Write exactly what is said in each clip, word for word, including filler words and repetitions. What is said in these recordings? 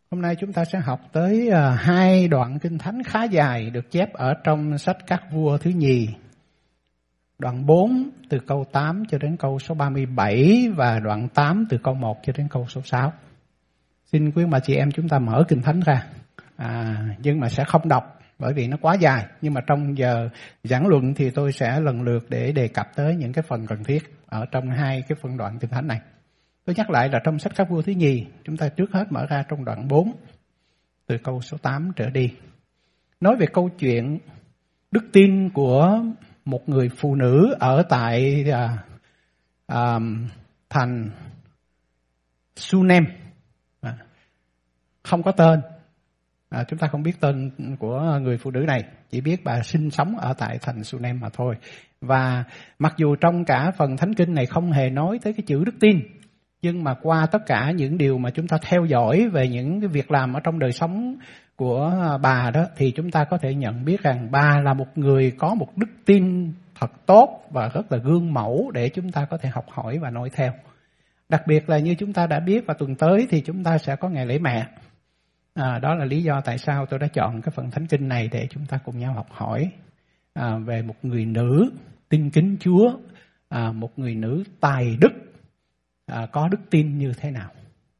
Hôm nay chúng ta sẽ học tới uh, hai đoạn Kinh Thánh khá dài được chép ở trong sách Các Vua thứ nhì. Đoạn bốn từ câu tám cho đến câu số ba mươi bảy và đoạn tám từ câu một cho đến câu số sáu. Xin quý bà chị em chúng ta mở Kinh Thánh ra, à, nhưng mà sẽ không đọc bởi vì nó quá dài. Nhưng mà trong giờ giảng luận thì tôi sẽ lần lượt để đề cập tới những cái phần cần thiết ở trong hai cái phân đoạn Kinh Thánh này. Tôi nhắc lại là trong sách Các Vua thứ nhì, chúng ta trước hết mở ra trong đoạn bốn, từ câu số tám trở đi. Nói về câu chuyện đức tin của một người phụ nữ ở tại à, à, thành Sunem. À, không có tên. À, chúng ta không biết tên của người phụ nữ này, chỉ biết bà sinh sống ở tại thành Sunem mà thôi. Và mặc dù trong cả phần Thánh Kinh này không hề nói tới cái chữ đức tin, nhưng mà qua tất cả những điều mà chúng ta theo dõi về những cái việc làm ở trong đời sống của bà đó, thì chúng ta có thể nhận biết rằng bà là một người có một đức tin thật tốt và rất là gương mẫu để chúng ta có thể học hỏi và noi theo. Đặc biệt là như chúng ta đã biết, và tuần tới thì chúng ta sẽ có ngày lễ mẹ. À, đó là lý do tại sao tôi đã chọn cái phần Thánh Kinh này để chúng ta cùng nhau học hỏi à, về một người nữ tin kính Chúa, à, một người nữ tài đức, à, có đức tin như thế nào.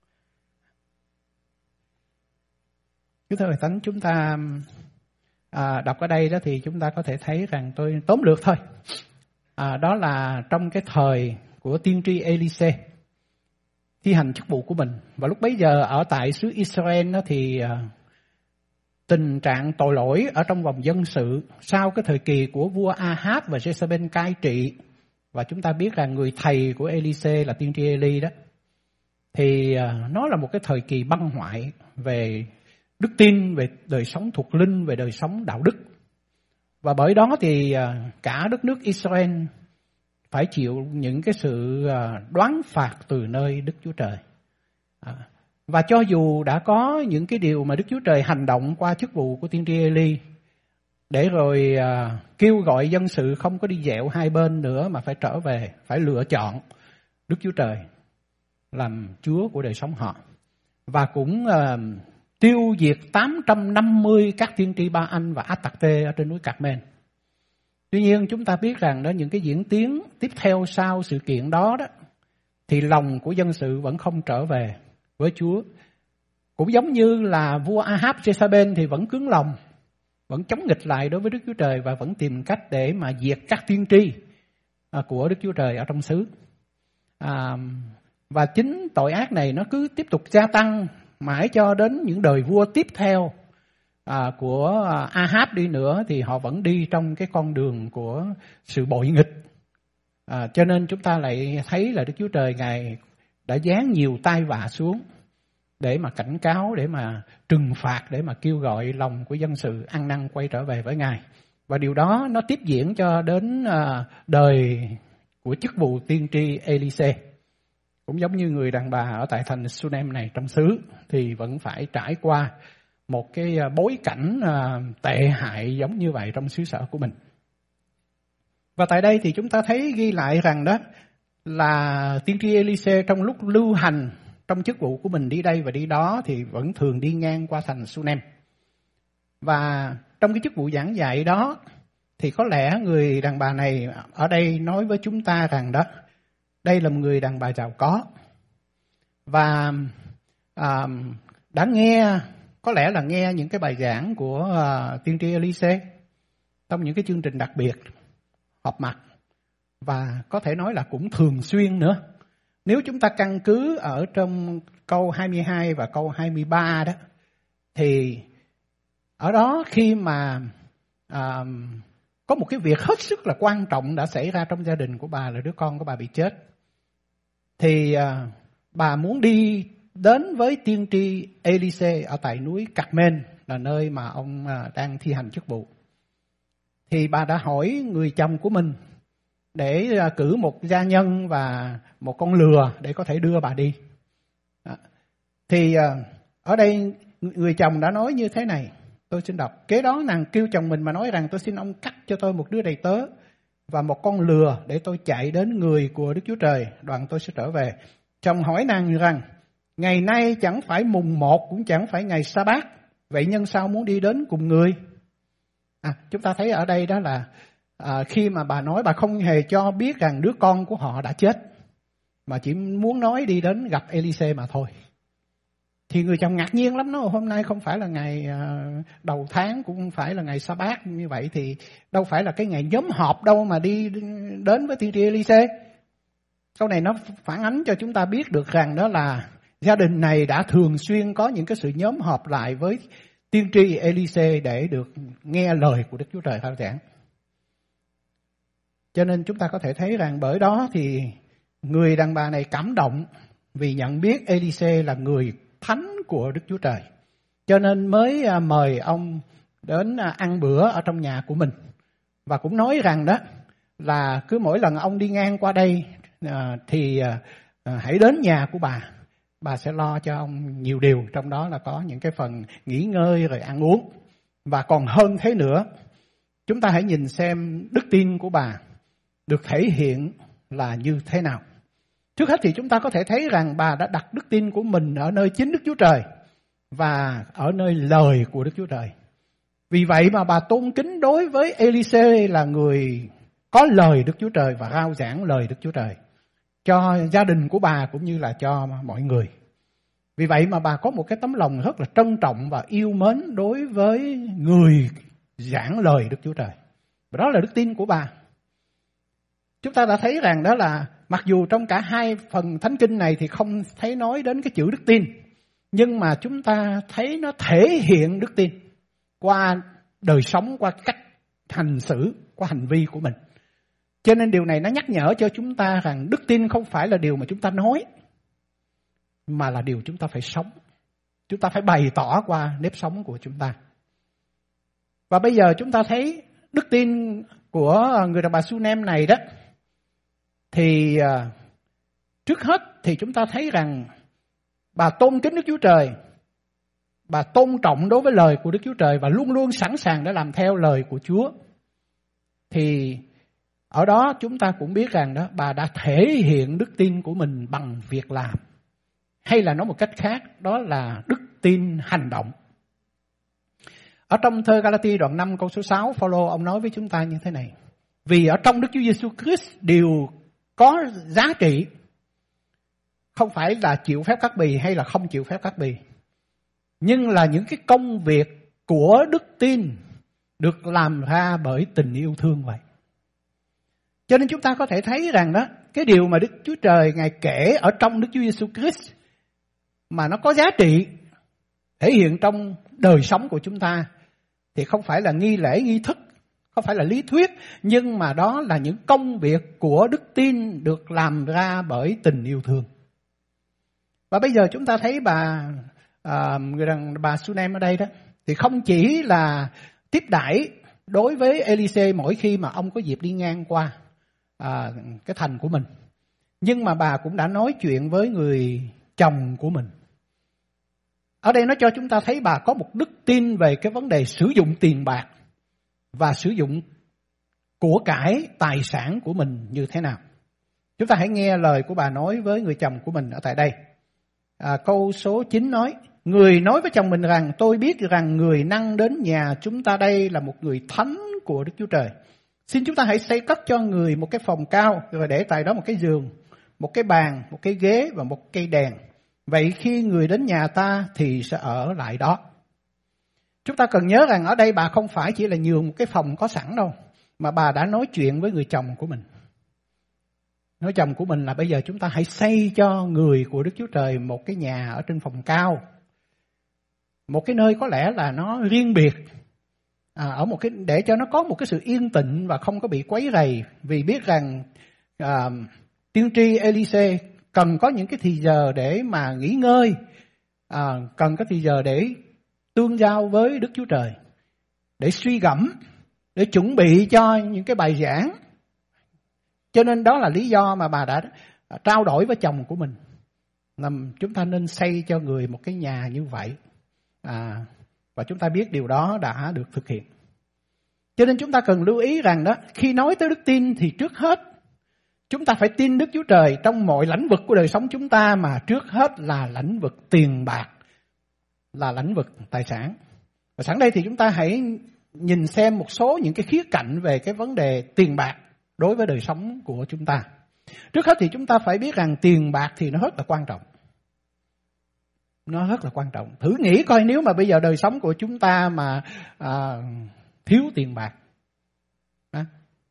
Cứ theo lời Thánh chúng ta à, đọc ở đây đó thì chúng ta có thể thấy rằng, tôi tóm lược thôi. À, đó là trong cái thời của tiên tri Elise thi hành chức vụ của mình. Và lúc bấy giờ ở tại xứ Israel đó thì à, tình trạng tội lỗi ở trong vòng dân sự sau cái thời kỳ của vua Ahab và Jezebel cai trị. Và chúng ta biết rằng người thầy của Elise là tiên tri Eli đó, thì à, nó là một cái thời kỳ băng hoại về đức tin, về đời sống thuộc linh, về đời sống đạo đức. Và bởi đó thì à, cả đất nước Israel phải chịu những cái sự đoán phạt từ nơi Đức Chúa Trời. À, và cho dù đã có những cái điều mà Đức Chúa Trời hành động qua chức vụ của tiên tri Eli, để rồi à, kêu gọi dân sự không có đi dẹo hai bên nữa mà phải trở về, phải lựa chọn Đức Chúa Trời làm Chúa của đời sống họ. Và cũng à, tiêu diệt tám trăm năm mươi các tiên tri Ba Anh và Át-tạc-tê ở trên núi Cạc-men. Tuy nhiên chúng ta biết rằng đó, những cái diễn tiến tiếp theo sau sự kiện đó đó, thì lòng của dân sự vẫn không trở về với Chúa. Cũng giống như là vua Ahab Jezebel thì vẫn cứng lòng, vẫn chống nghịch lại đối với Đức Chúa Trời và vẫn tìm cách để mà diệt các tiên tri của Đức Chúa Trời ở trong xứ. À, và chính tội ác này nó cứ tiếp tục gia tăng mãi cho đến những đời vua tiếp theo à, của Ahab đi nữa, thì họ vẫn đi trong cái con đường của sự bội nghịch. À, cho nên chúng ta lại thấy là Đức Chúa Trời Ngài đã giáng nhiều tai vạ xuống để mà cảnh cáo, để mà trừng phạt, để mà kêu gọi lòng của dân sự ăn năn quay trở về với Ngài. Và điều đó nó tiếp diễn cho đến à, đời của chức vụ tiên tri Elise. Cũng giống như người đàn bà ở tại thành Sunem này trong xứ thì vẫn phải trải qua một cái bối cảnh à, tệ hại giống như vậy trong xứ sở của mình. Và tại đây thì chúng ta thấy ghi lại rằng đó là tiên tri Elise trong lúc lưu hành trong chức vụ của mình đi đây và đi đó thì vẫn thường đi ngang qua thành Sunem. Và trong cái chức vụ giảng dạy đó thì có lẽ người đàn bà này ở đây nói với chúng ta rằng đó, đây là một người đàn bà giàu có. Và à, đã nghe, có lẽ là nghe những cái bài giảng của uh, tiên tri Elise trong những cái chương trình đặc biệt, họp mặt. Và có thể nói là cũng thường xuyên nữa. Nếu chúng ta căn cứ ở trong câu hai mươi hai và câu hai mươi ba đó, thì ở đó khi mà à, có một cái việc hết sức là quan trọng đã xảy ra trong gia đình của bà, là đứa con của bà bị chết, thì à, bà muốn đi đến với tiên tri Elise ở tại núi Cạc-men, là nơi mà ông à, đang thi hành chức vụ. Thì bà đã hỏi người chồng của mình để à, cử một gia nhân và một con lừa để có thể đưa bà đi. À, thì à, ở đây người chồng đã nói như thế này, tôi xin đọc. Kế đó nàng kêu chồng mình mà nói rằng, tôi xin ông cắt cho tôi một đứa đầy tớ và một con lừa để tôi chạy đến người của Đức Chúa Trời, đoạn tôi sẽ trở về. Chồng hỏi nàng rằng, Ngày nay chẳng phải mùng một, cũng chẳng phải ngày sa bát. Vậy nhân sao muốn đi đến cùng người? À, chúng ta thấy ở đây đó là à, khi mà bà nói bà không hề cho biết rằng đứa con của họ đã chết, mà chỉ muốn nói đi đến gặp Elise mà thôi. Thì người chồng ngạc nhiên lắm, nó hôm nay không phải là ngày uh, đầu tháng, cũng không phải là ngày sa bát, như vậy thì đâu phải là cái ngày nhóm họp đâu mà đi đến với tiên tri Elise. Câu này nó phản ánh cho chúng ta biết được rằng đó là gia đình này đã thường xuyên có những cái sự nhóm họp lại với tiên tri Elise để được nghe lời của Đức Chúa Trời thao giảng. Cho nên chúng ta có thể thấy rằng bởi đó thì người đàn bà này cảm động vì nhận biết Elise là người thánh của Đức Chúa Trời. Cho nên mới mời ông đến ăn bữa ở trong nhà của mình. Và cũng nói rằng đó là cứ mỗi lần ông đi ngang qua đây thì hãy đến nhà của bà. Bà sẽ lo cho ông nhiều điều, trong đó là có những cái phần nghỉ ngơi rồi ăn uống. Và còn hơn thế nữa, chúng ta hãy nhìn xem đức tin của bà được thể hiện là như thế nào. Trước hết thì chúng ta có thể thấy rằng bà đã đặt đức tin của mình ở nơi chính Đức Chúa Trời và ở nơi lời của Đức Chúa Trời. Vì vậy mà bà tôn kính đối với Elise là người có lời Đức Chúa Trời và rao giảng lời Đức Chúa Trời cho gia đình của bà cũng như là cho mọi người. Vì vậy mà bà có một cái tấm lòng rất là trân trọng và yêu mến đối với người giảng lời Đức Chúa Trời. Và đó là đức tin của bà. Chúng ta đã thấy rằng đó là mặc dù trong cả hai phần thánh kinh này thì không thấy nói đến cái chữ đức tin, nhưng mà chúng ta thấy nó thể hiện đức tin qua đời sống, qua cách hành xử, qua hành vi của mình. Cho nên điều này nó nhắc nhở cho chúng ta rằng đức tin không phải là điều mà chúng ta nói, mà là điều chúng ta phải sống. Chúng ta phải bày tỏ qua nếp sống của chúng ta. Và bây giờ chúng ta thấy đức tin của người đàn bà Sunem này đó, thì uh, trước hết thì chúng ta thấy rằng bà tôn kính Đức Chúa Trời, bà tôn trọng đối với lời của Đức Chúa Trời và luôn luôn sẵn sàng để làm theo lời của Chúa. Thì ở đó chúng ta cũng biết rằng đó bà đã thể hiện đức tin của mình bằng việc làm, hay là nói một cách khác đó là đức tin hành động. Ở trong thơ Galati đoạn năm câu số sáu, Phaolô ông nói với chúng ta như thế này: vì ở trong Đức Chúa Giêsu Christ đều có giá trị, không phải là chịu phép cắt bì hay là không chịu phép cắt bì, nhưng là những cái công việc của đức tin được làm ra bởi tình yêu thương vậy. Cho nên chúng ta có thể thấy rằng đó, cái điều mà Đức Chúa Trời Ngài kể ở trong Đức Chúa Giêsu Christ mà nó có giá trị thể hiện trong đời sống của chúng ta thì không phải là nghi lễ nghi thức, không phải là lý thuyết, nhưng mà đó là những công việc của đức tin được làm ra bởi tình yêu thương. Và bây giờ chúng ta thấy bà à, người đàn bà Sunem ở đây đó thì không chỉ là tiếp đãi đối với Elise mỗi khi mà ông có dịp đi ngang qua à, cái thành của mình, nhưng mà bà cũng đã nói chuyện với người chồng của mình. Ở đây nó cho chúng ta thấy bà có một đức tin về cái vấn đề sử dụng tiền bạc và sử dụng của cải tài sản của mình như thế nào. Chúng ta hãy nghe lời của bà nói với người chồng của mình ở tại đây. À, câu số chín nói: người nói với chồng mình rằng tôi biết rằng người năng đến nhà chúng ta đây là một người thánh của Đức Chúa Trời. Xin chúng ta hãy xây cất cho người một cái phòng cao, rồi để tại đó một cái giường, một cái bàn, một cái ghế và một cây đèn. Vậy khi người đến nhà ta thì sẽ ở lại đó. Chúng ta cần nhớ rằng ở đây bà không phải chỉ là nhường một cái phòng có sẵn đâu, mà bà đã nói chuyện với người chồng của mình. Nói chồng của mình là bây giờ chúng ta hãy xây cho người của Đức Chúa Trời một cái nhà ở trên phòng cao. Một cái nơi có lẽ là nó riêng biệt, à, ở một cái để cho nó có một cái sự yên tĩnh và không có bị quấy rầy. Vì biết rằng à, tiên tri Elise cần có những cái thì giờ để mà nghỉ ngơi, à, cần có thì giờ để tương giao với Đức Chúa Trời, để suy gẫm, để chuẩn bị cho những cái bài giảng. Cho nên đó là lý do mà bà đã trao đổi với chồng của mình là chúng ta nên xây cho người một cái nhà như vậy, à, và chúng ta biết điều đó đã được thực hiện. Cho nên chúng ta cần lưu ý rằng đó, khi nói tới đức tin thì trước hết Chúng ta phải tin Đức Chúa Trời trong mọi lĩnh vực của đời sống chúng ta, mà trước hết là lĩnh vực tiền bạc, là lĩnh vực tài sản. Và sẵn đây thì chúng ta hãy nhìn xem một số những cái khía cạnh về cái vấn đề tiền bạc đối với đời sống của chúng ta. Trước hết thì chúng ta phải biết rằng tiền bạc thì nó rất là quan trọng. Nó rất là quan trọng. Thử nghĩ coi nếu mà bây giờ đời sống của chúng ta mà à, thiếu tiền bạc. À,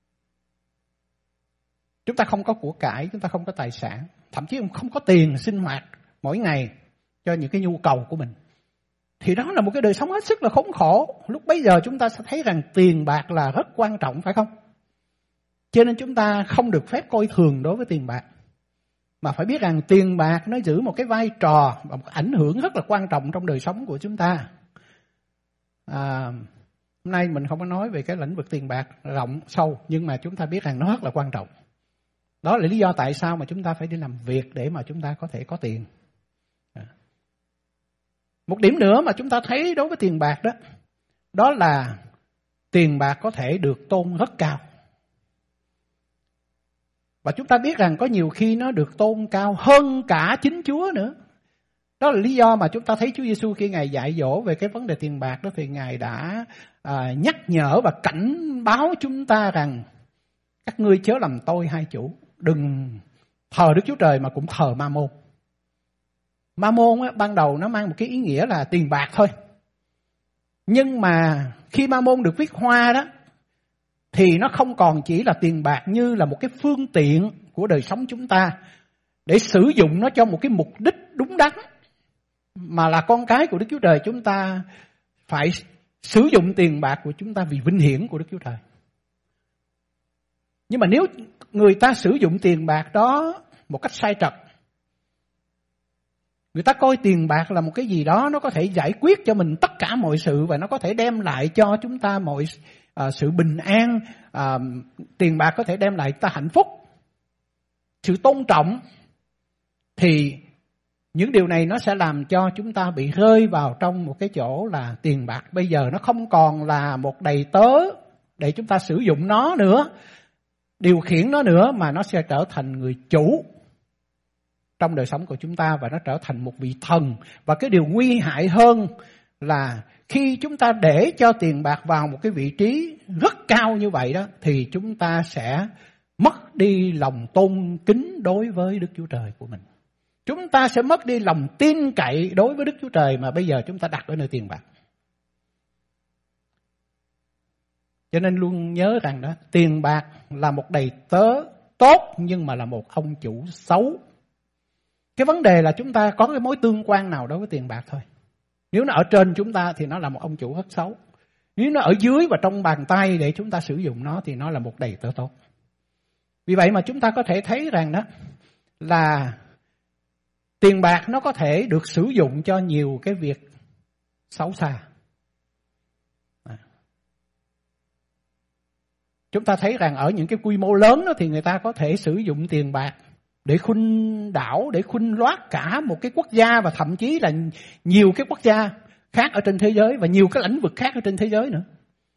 chúng ta không có của cải, chúng ta không có tài sản, thậm chí không có tiền sinh hoạt mỗi ngày cho những cái nhu cầu của mình, thì đó là một cái đời sống hết sức là khốn khổ. Lúc bấy giờ chúng ta sẽ thấy rằng tiền bạc là rất quan trọng, phải không? Cho nên chúng ta không được phép coi thường đối với tiền bạc, mà phải biết rằng tiền bạc nó giữ một cái vai trò và một ảnh hưởng rất là quan trọng trong đời sống của chúng ta. À, hôm nay mình không có nói về cái lĩnh vực tiền bạc rộng sâu, nhưng mà chúng ta biết rằng nó rất là quan trọng. Đó là lý do tại sao mà chúng ta phải đi làm việc để mà chúng ta có thể có tiền. À. Một điểm nữa mà chúng ta thấy đối với tiền bạc đó, đó là tiền bạc có thể được tôn rất cao. Và chúng ta biết rằng có nhiều khi nó được tôn cao hơn cả chính Chúa nữa. Đó là lý do mà chúng ta thấy Chúa Giêsu khi Ngài dạy dỗ về cái vấn đề tiền bạc đó, thì Ngài đã à, nhắc nhở và cảnh báo chúng ta rằng các ngươi chớ làm tôi hai chủ, đừng thờ Đức Chúa Trời mà cũng thờ Ma-môn. Ma-môn á, ban đầu nó mang một cái ý nghĩa là tiền bạc thôi. Nhưng mà khi Ma-môn được viết hoa đó, thì nó không còn chỉ là tiền bạc như là một cái phương tiện của đời sống chúng ta để sử dụng nó cho một cái mục đích đúng đắn, mà là con cái của Đức Chúa Trời, chúng ta phải sử dụng tiền bạc của chúng ta vì vinh hiển của Đức Chúa Trời. Nhưng mà nếu người ta sử dụng tiền bạc đó một cách sai trật, người ta coi tiền bạc là một cái gì đó nó có thể giải quyết cho mình tất cả mọi sự, và nó có thể đem lại cho chúng ta mọi à, sự bình an, à, tiền bạc có thể đem lại ta hạnh phúc, sự tôn trọng, thì những điều này nó sẽ làm cho chúng ta bị rơi vào trong một cái chỗ là tiền bạc bây giờ nó không còn là một đầy tớ để chúng ta sử dụng nó nữa, điều khiển nó nữa, mà nó sẽ trở thành người chủ trong đời sống của chúng ta, và nó trở thành một vị thần. Và cái điều nguy hại hơn là khi chúng ta để cho tiền bạc vào một cái vị trí rất cao như vậy đó, thì chúng ta sẽ mất đi lòng tôn kính đối với Đức Chúa Trời của mình. Chúng ta sẽ mất đi lòng tin cậy đối với Đức Chúa Trời mà bây giờ chúng ta đặt ở nơi tiền bạc. Cho nên luôn nhớ rằng đó, tiền bạc là một đầy tớ tốt nhưng mà là một ông chủ xấu. Cái vấn đề là chúng ta có cái mối tương quan nào đối với tiền bạc thôi. Nếu nó ở trên chúng ta thì nó là một ông chủ rất xấu. Nếu nó ở dưới và trong bàn tay để chúng ta sử dụng nó thì nó là một đầy tớ tốt. Vì vậy mà chúng ta có thể thấy rằng đó là tiền bạc nó có thể được sử dụng cho nhiều cái việc xấu xa. À. Chúng ta thấy rằng ở những cái quy mô lớn đó thì người ta có thể sử dụng tiền bạc để khuynh đảo, để khuynh loát cả một cái quốc gia, và thậm chí là nhiều cái quốc gia khác ở trên thế giới và nhiều cái lĩnh vực khác ở trên thế giới nữa.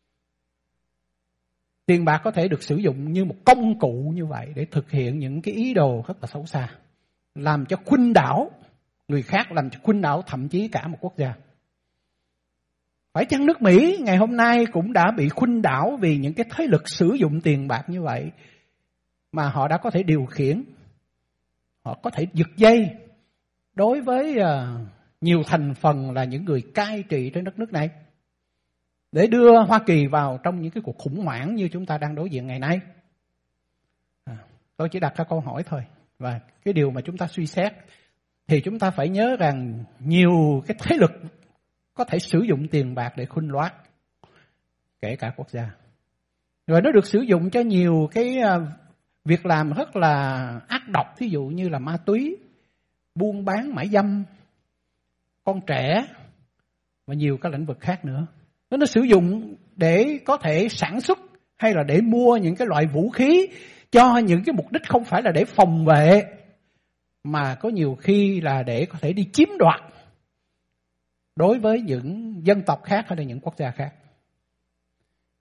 Tiền bạc có thể được sử dụng như một công cụ như vậy để thực hiện những cái ý đồ rất là xấu xa, làm cho khuynh đảo người khác, làm cho khuynh đảo thậm chí cả một quốc gia. Phải chăng nước Mỹ ngày hôm nay cũng đã bị khuynh đảo vì những cái thế lực sử dụng tiền bạc như vậy, mà họ đã có thể điều khiển, họ có thể giật dây đối với uh, nhiều thành phần là những người cai trị trên đất nước này, để đưa Hoa Kỳ vào trong những cái cuộc khủng hoảng như chúng ta đang đối diện ngày nay. À, tôi chỉ đặt ra câu hỏi thôi. Và cái điều mà chúng ta suy xét thì chúng ta phải nhớ rằng nhiều cái thế lực có thể sử dụng tiền bạc để khuynh loát, kể cả quốc gia. Rồi nó được sử dụng cho nhiều cái uh, việc làm rất là ác độc, ví dụ như là ma túy, buôn bán mại dâm, con trẻ và nhiều các lĩnh vực khác nữa. Nó sử dụng để có thể sản xuất hay là để mua những cái loại vũ khí cho những cái mục đích không phải là để phòng vệ, mà có nhiều khi là để có thể đi chiếm đoạt đối với những dân tộc khác hay là những quốc gia khác.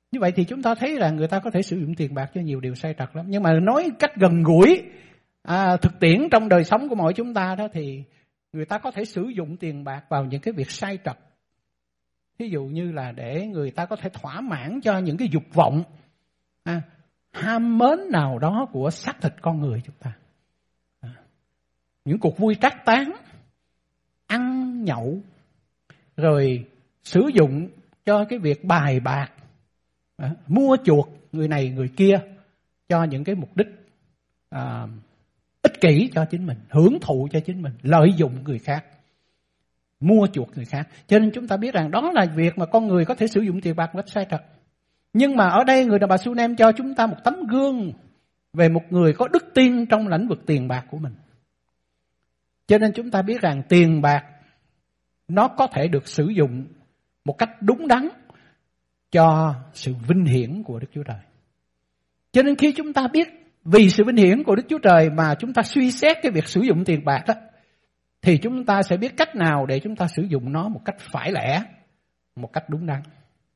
Như vậy thì chúng ta thấy là người ta có thể sử dụng tiền bạc cho nhiều điều sai trật lắm. Nhưng mà nói cách gần gũi, à, thực tiễn trong đời sống của mỗi chúng ta đó, thì người ta có thể sử dụng tiền bạc vào những cái việc sai trật. Ví dụ như là để người ta có thể thỏa mãn cho những cái dục vọng, à, ham mến nào đó của xác thịt con người chúng ta. À, những cuộc vui trác tán, ăn nhậu, rồi sử dụng cho cái việc bài bạc, à, mua chuộc người này người kia cho những cái mục đích à, ích kỷ cho chính mình, hưởng thụ cho chính mình, lợi dụng người khác, mua chuộc người khác. Cho nên chúng ta biết rằng đó là việc mà con người có thể sử dụng tiền bạc một cách sai trật. Nhưng mà ở đây người đàn bà Sunem cho chúng ta một tấm gương về một người có đức tin trong lĩnh vực tiền bạc của mình. Cho nên chúng ta biết rằng tiền bạc nó có thể được sử dụng một cách đúng đắn cho sự vinh hiển của Đức Chúa Trời. Cho nên khi chúng ta biết vì sự vinh hiển của Đức Chúa Trời mà chúng ta suy xét cái việc sử dụng tiền bạc đó, thì chúng ta sẽ biết cách nào để chúng ta sử dụng nó một cách phải lẽ, một cách đúng đắn.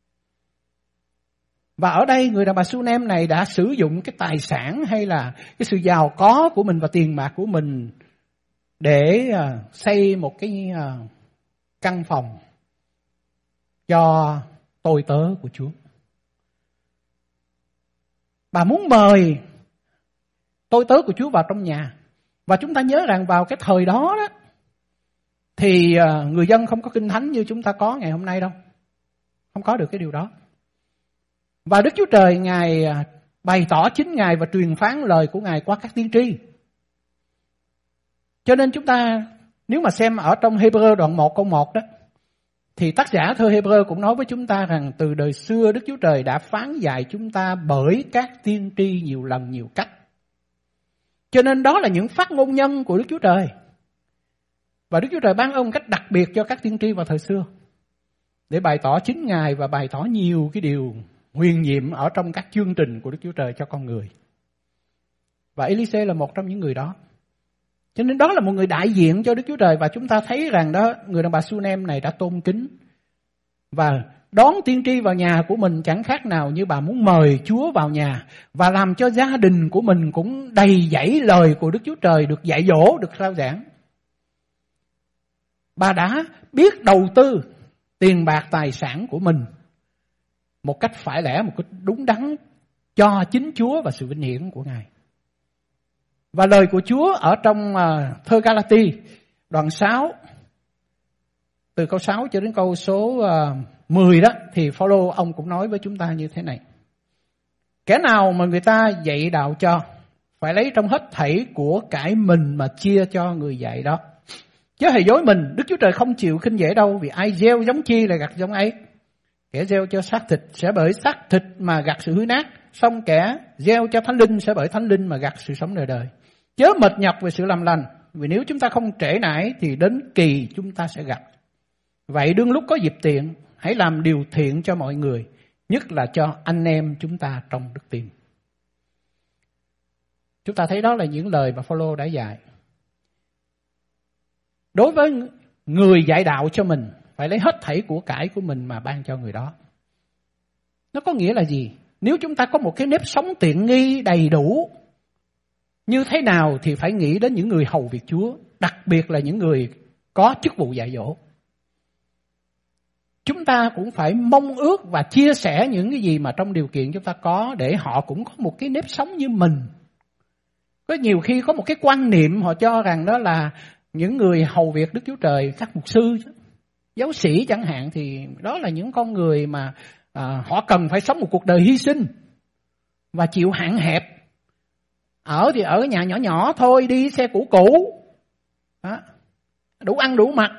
Và ở đây người đàn bà Sunem này đã sử dụng cái tài sản hay là cái sự giàu có của mình và tiền bạc của mình để xây một cái căn phòng cho tôi tớ của Chúa. Bà muốn mời tôi tớ của Chúa vào trong nhà. Và chúng ta nhớ rằng vào cái thời đó đó thì người dân không có kinh thánh như chúng ta có ngày hôm nay đâu. Không có được cái điều đó. Và Đức Chúa Trời Ngài bày tỏ chính Ngài và truyền phán lời của Ngài qua các tiên tri. Cho nên chúng ta nếu mà xem ở trong Hebrew đoạn một câu một đó, thì tác giả thơ Hebrew cũng nói với chúng ta rằng từ đời xưa Đức Chúa Trời đã phán dạy chúng ta bởi các tiên tri nhiều lần nhiều cách. Cho nên đó là những phát ngôn nhân của Đức Chúa Trời. Và Đức Chúa Trời ban ơn cách đặc biệt cho các tiên tri vào thời xưa để bày tỏ chính Ngài và bày tỏ nhiều cái điều huyền nhiệm ở trong các chương trình của Đức Chúa Trời cho con người. Và Elise là một trong những người đó. Cho nên đó là một người đại diện cho Đức Chúa Trời. Và chúng ta thấy rằng đó, người đàn bà Sunem này đã tôn kính và đón tiên tri vào nhà của mình chẳng khác nào như bà muốn mời Chúa vào nhà, và làm cho gia đình của mình cũng đầy dẫy lời của Đức Chúa Trời, được dạy dỗ, được rao giảng. Bà đã biết đầu tư tiền bạc tài sản của mình một cách phải lẽ, một cách đúng đắn cho chính Chúa và sự vinh hiển của Ngài. Và lời của Chúa ở trong uh, thơ Galati đoạn sáu, từ câu sáu cho đến câu số uh, mười đó, thì Phaolô ông cũng nói với chúng ta như thế này: kẻ nào mà người ta dạy đạo cho, phải lấy trong hết thảy của cải mình mà chia cho người dạy đó. Chớ hề dối mình, Đức Chúa Trời không chịu khinh dễ đâu, vì ai gieo giống chi là gặt giống ấy. Kẻ gieo cho xác thịt sẽ bởi xác thịt mà gặt sự hư nát, xong kẻ gieo cho thánh linh sẽ bởi thánh linh mà gặt sự sống đời đời. Chớ mệt nhọc về sự làm lành, vì nếu chúng ta không trễ nải thì đến kỳ chúng ta sẽ gặt. Vậy đương lúc có dịp tiện, hãy làm điều thiện cho mọi người, nhất là cho anh em chúng ta trong đức tin. Chúng ta thấy đó là những lời mà Phaolô đã dạy. Đối với người dạy đạo cho mình, phải lấy hết thảy của cải của mình mà ban cho người đó. Nó có nghĩa là gì? Nếu chúng ta có một cái nếp sống tiện nghi đầy đủ như thế nào thì phải nghĩ đến những người hầu việc Chúa, đặc biệt là những người có chức vụ dạy dỗ. Chúng ta cũng phải mong ước và chia sẻ những cái gì mà trong điều kiện chúng ta có, để họ cũng có một cái nếp sống như mình. Có nhiều khi có một cái quan niệm họ cho rằng đó là những người hầu việc Đức Chúa Trời, các mục sư, giáo sĩ chẳng hạn, thì đó là những con người mà à, họ cần phải sống một cuộc đời hy sinh và chịu hạn hẹp. Ở thì ở nhà nhỏ nhỏ thôi, đi xe cũ cũ, đó, đủ ăn đủ mặc.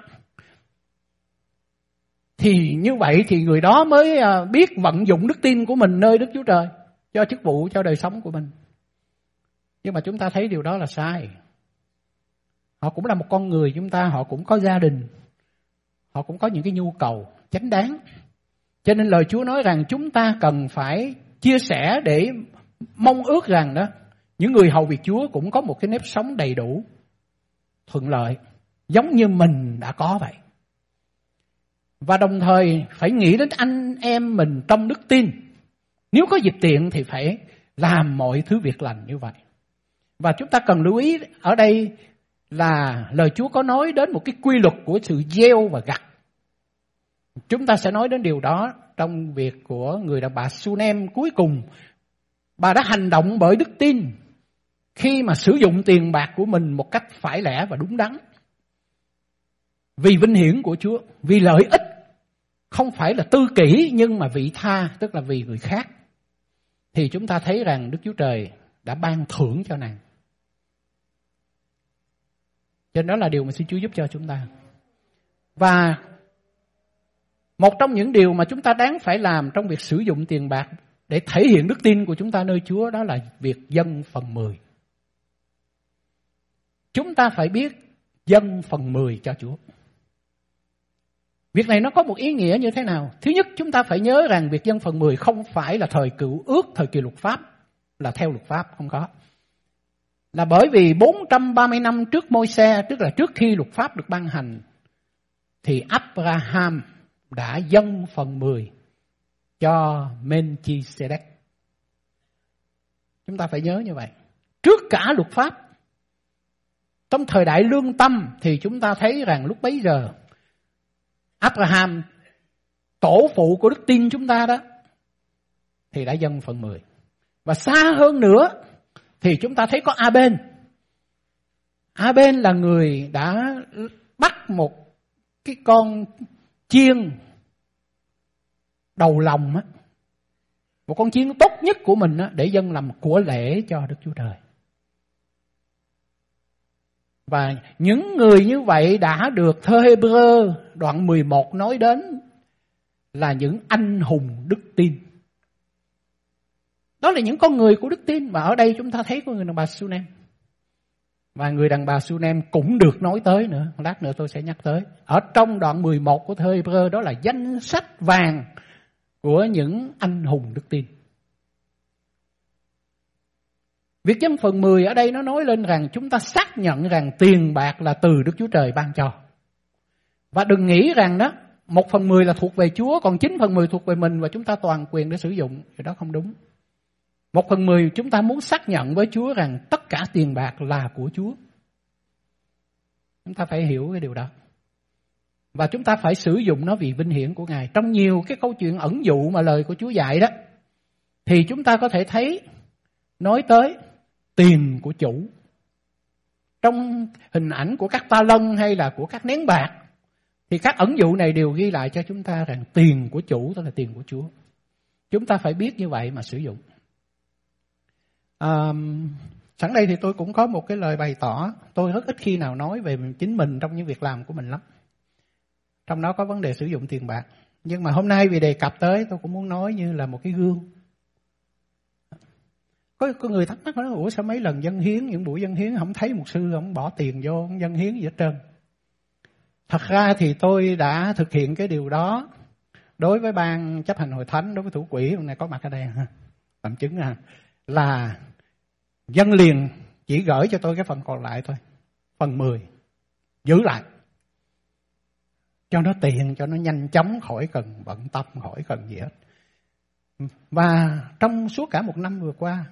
Thì như vậy thì người đó mới biết vận dụng đức tin của mình nơi Đức Chúa Trời cho chức vụ, cho đời sống của mình. Nhưng mà chúng ta thấy điều đó là sai. Họ cũng là một con người chúng ta, họ cũng có gia đình, họ cũng có những cái nhu cầu chính đáng. Cho nên lời Chúa nói rằng chúng ta cần phải chia sẻ để mong ước rằng đó, những người hầu việc Chúa cũng có một cái nếp sống đầy đủ, thuận lợi, giống như mình đã có vậy. Và đồng thời phải nghĩ đến anh em mình trong đức tin. Nếu có dịch tiện thì phải làm mọi thứ việc lành như vậy. Và chúng ta cần lưu ý ở đây là lời Chúa có nói đến một cái quy luật của sự gieo và gặt. Chúng ta sẽ nói đến điều đó trong việc của người đàn bà Sunem. Cuối cùng, bà đã hành động bởi đức tin khi mà sử dụng tiền bạc của mình một cách phải lẽ và đúng đắn. Vì vinh hiển của Chúa, vì lợi ích, không phải là tư kỷ nhưng mà vị tha, tức là vì người khác. Thì chúng ta thấy rằng Đức Chúa Trời đã ban thưởng cho nàng. Cho nên đó là điều mà xin Chúa giúp cho chúng ta. Và một trong những điều mà chúng ta đáng phải làm trong việc sử dụng tiền bạc để thể hiện đức tin của chúng ta nơi Chúa, đó là việc dâng phần mười. Chúng ta phải biết dâng phần mười cho Chúa. Việc này nó có một ý nghĩa như thế nào? Thứ nhất, chúng ta phải nhớ rằng việc dâng phần mười không phải là thời cựu ước, thời kỳ luật pháp, là theo luật pháp, không có. Là bởi vì bốn trăm ba mươi năm trước Môi-se, tức là trước khi luật pháp được ban hành, thì Abraham đã dâng phần mười cho Melchizedek. Chúng ta phải nhớ như vậy. Trước cả luật pháp, trong thời đại lương tâm, thì chúng ta thấy rằng lúc bấy giờ Abraham, tổ phụ của đức tin chúng ta đó, thì đã dâng phần mười. Và xa hơn nữa thì chúng ta thấy có A-bên. A-bên là người đã bắt một cái con chiên đầu lòng á, một con chiên tốt nhất của mình á, để dâng làm của lễ cho Đức Chúa Trời. Và những người như vậy đã được thơ Hê-bơ đoạn mười một nói đến là những anh hùng đức tin. Đó là những con người của đức tin. Và ở đây chúng ta thấy có người đàn bà Sunem. Và người đàn bà Sunem cũng được nói tới nữa. Lát nữa tôi sẽ nhắc tới. Ở trong đoạn mười một của thơ Hê-bơ, đó là danh sách vàng của những anh hùng đức tin. Việc dâng phần mười ở đây nó nói lên rằng chúng ta xác nhận rằng tiền bạc là từ Đức Chúa Trời ban cho. Và đừng nghĩ rằng đó, một phần mười là thuộc về Chúa, còn chín phần mười thuộc về mình và chúng ta toàn quyền để sử dụng. Thì đó không đúng. Một phần mười chúng ta muốn xác nhận với Chúa rằng tất cả tiền bạc là của Chúa. Chúng ta phải hiểu cái điều đó. Và chúng ta phải sử dụng nó vì vinh hiển của Ngài. Trong nhiều cái câu chuyện ẩn dụ mà lời của Chúa dạy đó, thì chúng ta có thể thấy nói tới tiền của chủ. Trong hình ảnh của các ta lân hay là của các nén bạc, thì các ẩn dụ này đều ghi lại cho chúng ta rằng tiền của chủ, tức là tiền của Chúa. Chúng ta phải biết như vậy mà sử dụng. À, sẵn đây thì tôi cũng có một cái lời bày tỏ. Tôi rất ít khi nào nói về chính mình trong những việc làm của mình lắm. Trong đó có vấn đề sử dụng tiền bạc. Nhưng mà hôm nay vì đề cập tới, tôi cũng muốn nói như là một cái gương. Có, có người thắc mắc nói, ủa sao mấy lần dâng hiến, những buổi dâng hiến không thấy mục sư không bỏ tiền vô không dâng hiến gì hết trơn. Thật ra thì tôi đã thực hiện cái điều đó đối với ban chấp hành hội thánh, đối với thủ quỹ, hôm nay có mặt ở đây làm chứng à, là dâng liền chỉ gửi cho tôi cái phần còn lại thôi, phần mười giữ lại cho nó tiền, cho nó nhanh chóng, khỏi cần bận tâm, khỏi cần gì hết. Và trong suốt cả một năm vừa qua,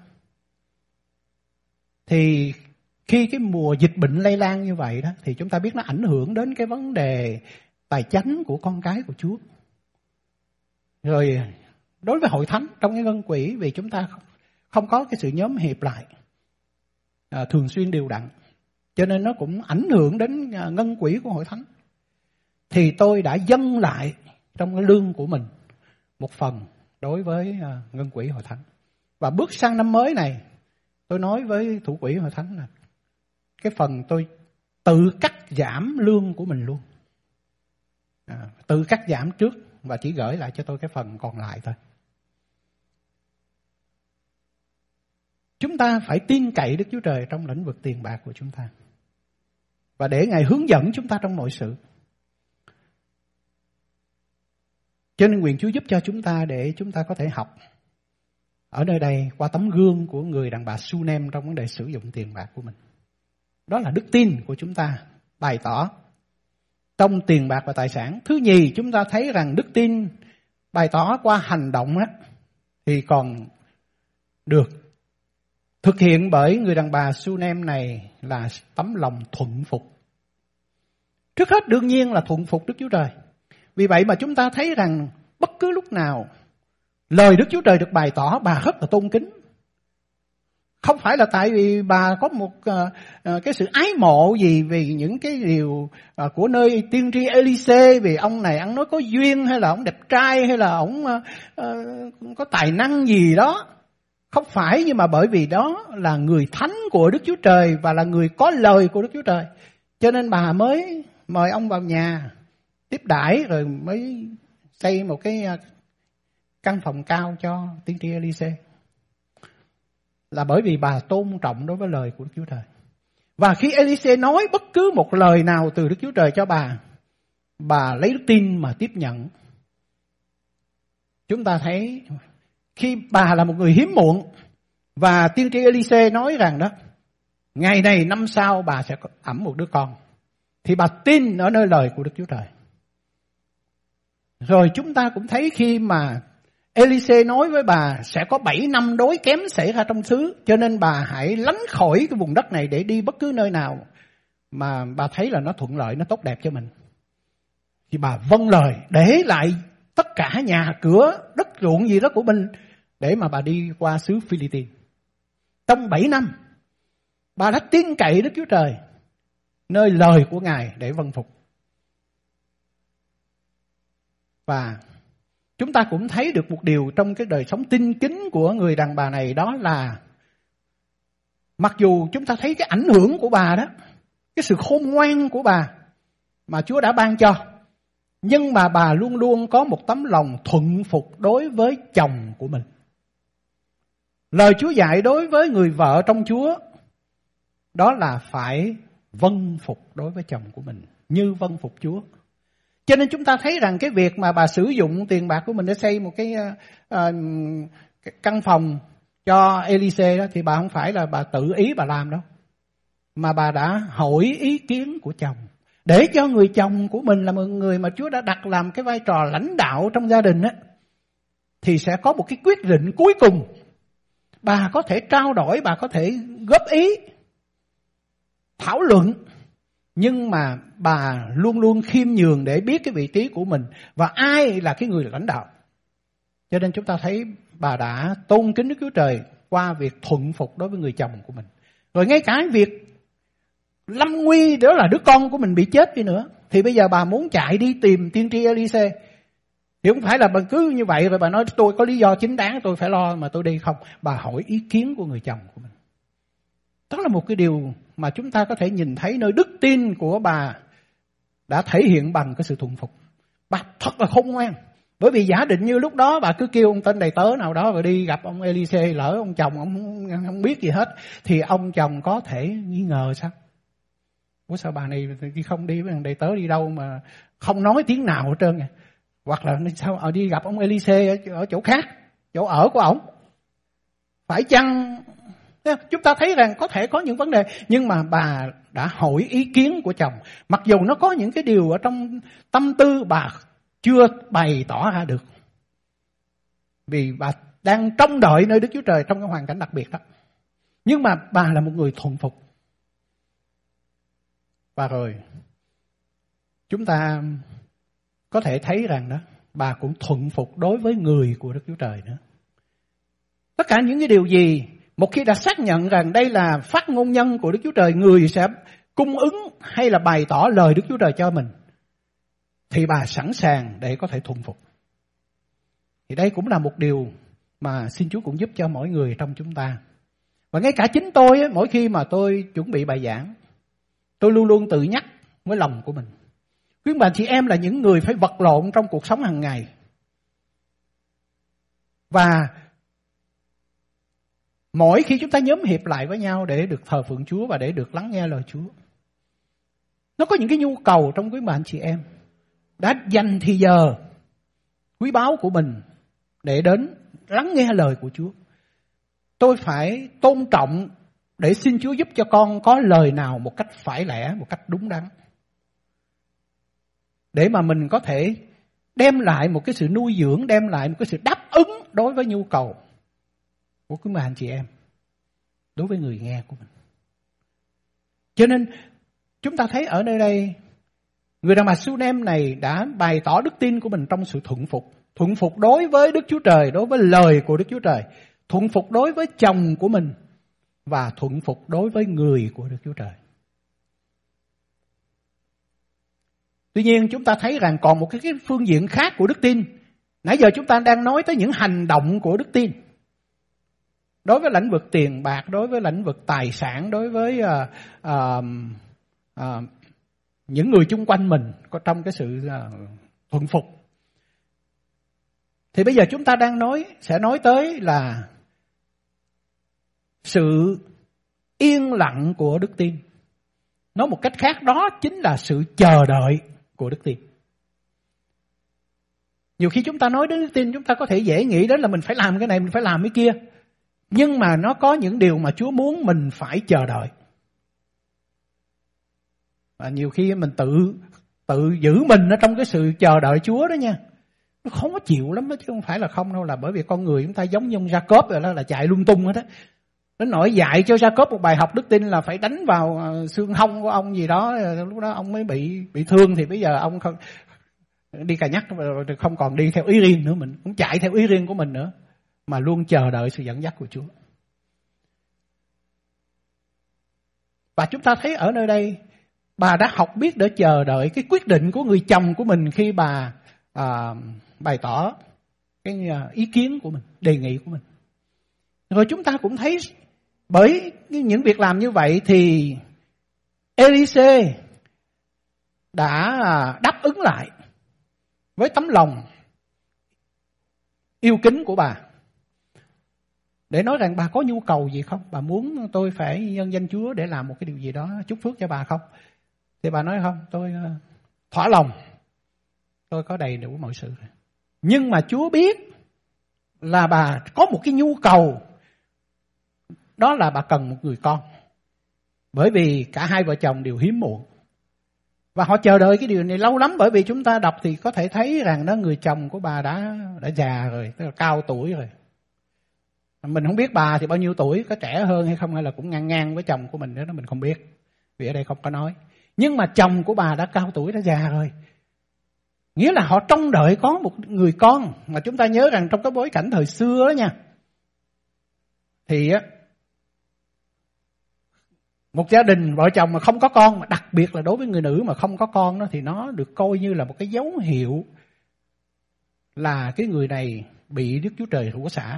thì khi cái mùa dịch bệnh lây lan như vậy đó, thì chúng ta biết nó ảnh hưởng đến cái vấn đề tài chánh của con cái của Chúa. Rồi đối với hội thánh trong cái ngân quỹ, vì chúng ta không có cái sự nhóm hiệp lại à, thường xuyên đều đặn, cho nên nó cũng ảnh hưởng đến ngân quỹ của hội thánh. Thì tôi đã dâng lại trong cái lương của mình một phần đối với à, ngân quỹ hội thánh. Và bước sang năm mới này, tôi nói với thủ quỹ hội thánh là cái phần tôi tự cắt giảm lương của mình luôn. À, tự cắt giảm trước và chỉ gửi lại cho tôi cái phần còn lại thôi. Chúng ta phải tin cậy Đức Chúa Trời trong lĩnh vực tiền bạc của chúng ta. Và để Ngài hướng dẫn chúng ta trong mọi sự. Cho nên nguyện Chúa giúp cho chúng ta để chúng ta có thể học ở nơi đây qua tấm gương của người đàn bà Sunem trong vấn đề sử dụng tiền bạc của mình. Đó là đức tin của chúng ta bày tỏ trong tiền bạc và tài sản. Thứ nhì, chúng ta thấy rằng đức tin bày tỏ qua hành động á, thì còn được thực hiện bởi người đàn bà Sunem này là tấm lòng thuận phục. Trước hết đương nhiên là thuận phục Đức Chúa Trời. Vì vậy mà chúng ta thấy rằng bất cứ lúc nào lời Đức Chúa Trời được bày tỏ, bà rất là tôn kính. Không phải là tại vì bà có một uh, uh, cái sự ái mộ gì vì những cái điều uh, của nơi tiên tri Elise, vì ông này ăn nói có duyên, hay là ông đẹp trai, hay là ông uh, uh, có tài năng gì đó. Không phải, nhưng mà bởi vì đó là người thánh của Đức Chúa Trời và là người có lời của Đức Chúa Trời. Cho nên bà mới mời ông vào nhà tiếp đãi, rồi mới xây một cái uh, căn phòng cao cho tiên tri Elise. Là bởi vì bà tôn trọng đối với lời của Đức Chúa Trời. Và khi Elise nói bất cứ một lời nào từ Đức Chúa Trời cho bà, bà lấy đức tin mà tiếp nhận. Chúng ta thấy khi bà là một người hiếm muộn, và tiên tri Elise nói rằng đó, ngày này năm sau bà sẽ ẵm một đứa con, thì bà tin ở nơi lời của Đức Chúa Trời. Rồi chúng ta cũng thấy khi mà Elise nói với bà sẽ có bảy năm đói kém xảy ra trong xứ, cho nên bà hãy lánh khỏi cái vùng đất này để đi bất cứ nơi nào mà bà thấy là nó thuận lợi, nó tốt đẹp cho mình. Thì bà vâng lời, để lại tất cả nhà cửa, đất ruộng gì đó của mình để mà bà đi qua xứ Philippines. Trong bảy năm, bà đã tin cậy Đức Chúa Trời, nơi lời của Ngài để vâng phục. Và chúng ta cũng thấy được một điều trong cái đời sống tin kính của người đàn bà này, đó là mặc dù chúng ta thấy cái ảnh hưởng của bà đó, cái sự khôn ngoan của bà mà Chúa đã ban cho, nhưng mà bà luôn luôn có một tấm lòng thuận phục đối với chồng của mình. Lời Chúa dạy đối với người vợ trong Chúa đó là phải vâng phục đối với chồng của mình như vâng phục Chúa. Cho nên chúng ta thấy rằng cái việc mà bà sử dụng tiền bạc của mình để xây một cái, uh, cái căn phòng cho Elise đó, thì bà không phải là bà tự ý bà làm đâu, mà bà đã hỏi ý kiến của chồng, để cho người chồng của mình là một người mà Chúa đã đặt làm cái vai trò lãnh đạo trong gia đình á, thì sẽ có một cái quyết định cuối cùng. Bà có thể trao đổi, bà có thể góp ý, thảo luận, nhưng mà bà luôn luôn khiêm nhường để biết cái vị trí của mình và ai là cái người lãnh đạo. Cho nên chúng ta thấy bà đã tôn kính Đức Chúa Trời qua việc thuận phục đối với người chồng của mình. Rồi ngay cả việc lâm nguy đó là đứa con của mình bị chết đi nữa, thì bây giờ bà muốn chạy đi tìm tiên tri Elise, thì không phải là bà cứ như vậy rồi bà nói tôi có lý do chính đáng tôi phải lo mà tôi đi, không. Bà hỏi ý kiến của người chồng của mình. Đó là một cái điều mà chúng ta có thể nhìn thấy nơi đức tin của bà đã thể hiện bằng cái sự thuận phục. Bà thật là khôn ngoan. Bởi vì giả định như lúc đó bà cứ kêu ông tên đầy tớ nào đó rồi đi gặp ông Elise, lỡ ông chồng ông không, không biết gì hết, thì ông chồng có thể nghi ngờ sao? Ủa sao bà này không đi với thằng đầy tớ đi đâu mà không nói tiếng nào hết trơn. Hoặc là sao ở đi gặp ông Elise ở, ở chỗ khác, chỗ ở của ổng. Phải chăng? Chúng ta thấy rằng có thể có những vấn đề, nhưng mà bà đã hỏi ý kiến của chồng. Mặc dù nó có những cái điều ở trong tâm tư bà chưa bày tỏ ra được. Vì bà đang trông đợi nơi Đức Chúa Trời trong cái hoàn cảnh đặc biệt đó. Nhưng mà bà là một người thuận phục. Và rồi chúng ta có thể thấy rằng đó, bà cũng thuận phục đối với người của Đức Chúa Trời nữa. Tất cả những cái điều gì một khi đã xác nhận rằng đây là phát ngôn nhân của Đức Chúa Trời, người sẽ cung ứng hay là bày tỏ lời Đức Chúa Trời cho mình, thì bà sẵn sàng để có thể thuận phục. Thì đây cũng là một điều mà xin Chúa cũng giúp cho mỗi người trong chúng ta. Và ngay cả chính tôi, mỗi khi mà tôi chuẩn bị bài giảng, tôi luôn luôn tự nhắc với lòng của mình. Quý bà chị em là những người phải vật lộn trong cuộc sống hàng ngày. Và mỗi khi chúng ta nhóm hiệp lại với nhau để được thờ phượng Chúa và để được lắng nghe lời Chúa, nó có những cái nhu cầu trong quý bà chị em đã dành thì giờ quý báu của mình để đến lắng nghe lời của Chúa. Tôi phải tôn trọng để xin Chúa giúp cho con có lời nào một cách phải lẽ, một cách đúng đắn, để mà mình có thể đem lại một cái sự nuôi dưỡng, đem lại một cái sự đáp ứng đối với nhu cầu của quý anh chị em, đối với người nghe của mình. Cho nên chúng ta thấy ở nơi đây, người đàn bà Sunem này đã bày tỏ đức tin của mình trong sự thuận phục. Thuận phục đối với Đức Chúa Trời, đối với lời của Đức Chúa Trời. Thuận phục đối với chồng của mình. Và thuận phục đối với người của Đức Chúa Trời. Tuy nhiên chúng ta thấy rằng còn một cái phương diện khác của đức tin. Nãy giờ chúng ta đang nói tới những hành động của đức tin. Đối với lĩnh vực tiền bạc, đối với lĩnh vực tài sản, đối với uh, uh, uh, những người chung quanh mình có trong cái sự uh, thuận phục. Thì bây giờ chúng ta đang nói, sẽ nói tới là sự yên lặng của đức tin. Nói một cách khác, đó chính là sự chờ đợi của đức tin. Nhiều khi chúng ta nói đến đức tin, chúng ta có thể dễ nghĩ đến là mình phải làm cái này, mình phải làm cái kia. Nhưng mà nó có những điều mà Chúa muốn mình phải chờ đợi. Và nhiều khi mình tự tự giữ mình ở trong cái sự chờ đợi Chúa đó nha. Nó khó chịu lắm đó, chứ không phải là không đâu. Là bởi vì con người chúng ta giống như ông Jacob rồi đó, là chạy lung tung hết á. Đến nỗi dạy cho Jacob một bài học đức tin là phải đánh vào xương hông của ông gì đó, lúc đó ông mới bị bị thương. Thì bây giờ ông không đi cà nhắc, không còn đi theo ý riêng nữa, mình cũng chạy theo ý riêng của mình nữa, mà luôn chờ đợi sự dẫn dắt của Chúa. Và chúng ta thấy ở nơi đây, bà đã học biết để chờ đợi cái quyết định của người chồng của mình khi bà à, bày tỏ cái ý kiến của mình, đề nghị của mình. Rồi chúng ta cũng thấy bởi những việc làm như vậy thì Elise đã đáp ứng lại với tấm lòng yêu kính của bà, để nói rằng bà có nhu cầu gì không? Bà muốn tôi phải nhân danh Chúa để làm một cái điều gì đó chúc phước cho bà không? Thì bà nói không, tôi thỏa lòng, tôi có đầy đủ mọi sự. Nhưng mà Chúa biết là bà có một cái nhu cầu, đó là bà cần một người con. Bởi vì cả hai vợ chồng đều hiếm muộn. Và họ chờ đợi cái điều này lâu lắm, bởi vì chúng ta đọc thì có thể thấy rằng đó, người chồng của bà đã đã già rồi, tức là cao tuổi rồi. Mình không biết bà thì bao nhiêu tuổi, có trẻ hơn hay không, hay là cũng ngang ngang với chồng của mình đó, mình không biết. Vì ở đây không có nói. Nhưng mà chồng của bà đã cao tuổi, đã già rồi. Nghĩa là họ trông đợi có một người con. Mà chúng ta nhớ rằng trong cái bối cảnh thời xưa đó nha, thì á, một gia đình vợ chồng mà không có con, mà đặc biệt là đối với người nữ mà không có con đó, thì nó được coi như là một cái dấu hiệu là cái người này bị Đức Chúa Trời rủa xả.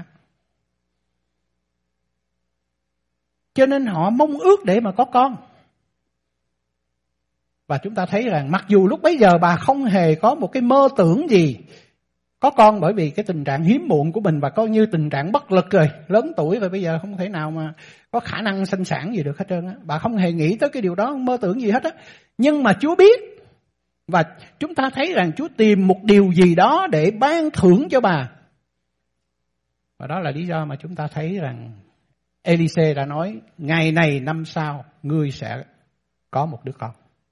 Cho nên họ mong ước để mà có con. Và chúng ta thấy rằng mặc dù lúc bấy giờ bà không hề có một cái mơ tưởng gì có con, bởi vì cái tình trạng hiếm muộn của mình và coi như tình trạng bất lực rồi, lớn tuổi rồi, bây giờ không thể nào mà có khả năng sinh sản gì được hết trơn á. Bà không hề nghĩ tới cái điều đó, không mơ tưởng gì hết á. Nhưng mà Chúa biết, và chúng ta thấy rằng Chúa tìm một điều gì đó để ban thưởng cho bà. Và đó là lý do mà chúng ta thấy rằng Elise đã nói, ngày này năm sau ngươi sẽ có một đứa con.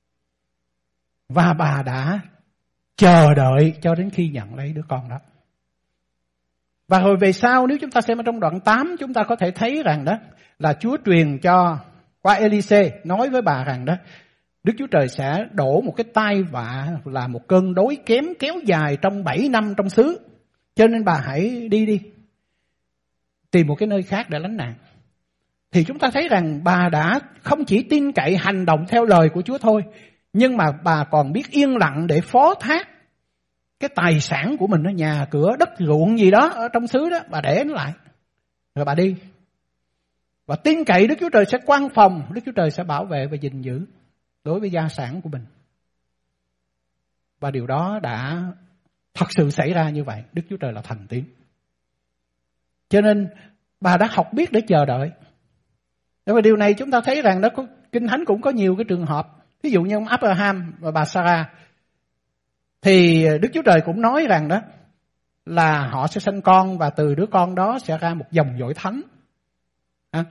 Và bà đã chờ đợi cho đến khi nhận lấy đứa con đó. Và rồi về sau, nếu chúng ta xem ở trong đoạn tám, chúng ta có thể thấy rằng đó là Chúa truyền cho qua Elise, nói với bà rằng đó, Đức Chúa Trời sẽ đổ một cái tai vạ là một cơn đói kém kéo dài trong bảy năm trong xứ. Cho nên bà hãy đi đi, tìm một cái nơi khác để lánh nạn. Thì chúng ta thấy rằng bà đã không chỉ tin cậy hành động theo lời của Chúa thôi, nhưng mà bà còn biết yên lặng để phó thác cái tài sản của mình, ở nhà cửa đất ruộng gì đó ở trong xứ đó, bà để nó lại rồi bà đi. Và tin cậy Đức Chúa Trời sẽ quan phòng, Đức Chúa Trời sẽ bảo vệ và gìn giữ đối với gia sản của mình. Và điều đó đã thật sự xảy ra như vậy. Đức Chúa Trời là thần tín. Cho nên bà đã học biết để chờ đợi. Và điều này chúng ta thấy rằng đó, có, Kinh Thánh cũng có nhiều cái trường hợp. Ví dụ như ông Abraham và bà Sarah, thì Đức Chúa Trời cũng nói rằng đó là họ sẽ sanh con, và từ đứa con đó sẽ ra một dòng dõi thánh. À.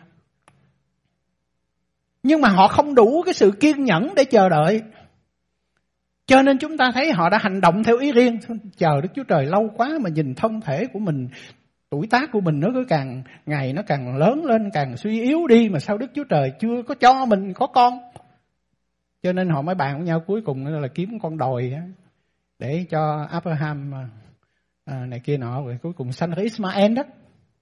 Nhưng mà họ không đủ cái sự kiên nhẫn để chờ đợi. Cho nên chúng ta thấy họ đã hành động theo ý riêng. Chờ Đức Chúa Trời lâu quá mà nhìn thân thể của mình, tuổi tác của mình nó cứ càng ngày nó càng lớn lên, càng suy yếu đi, mà sao Đức Chúa Trời chưa có cho mình có con. Cho nên họ mới bàn với nhau cuối cùng là kiếm con đồi để cho Abraham à, này kia nọ, rồi cuối cùng sanh ra Ismael đó.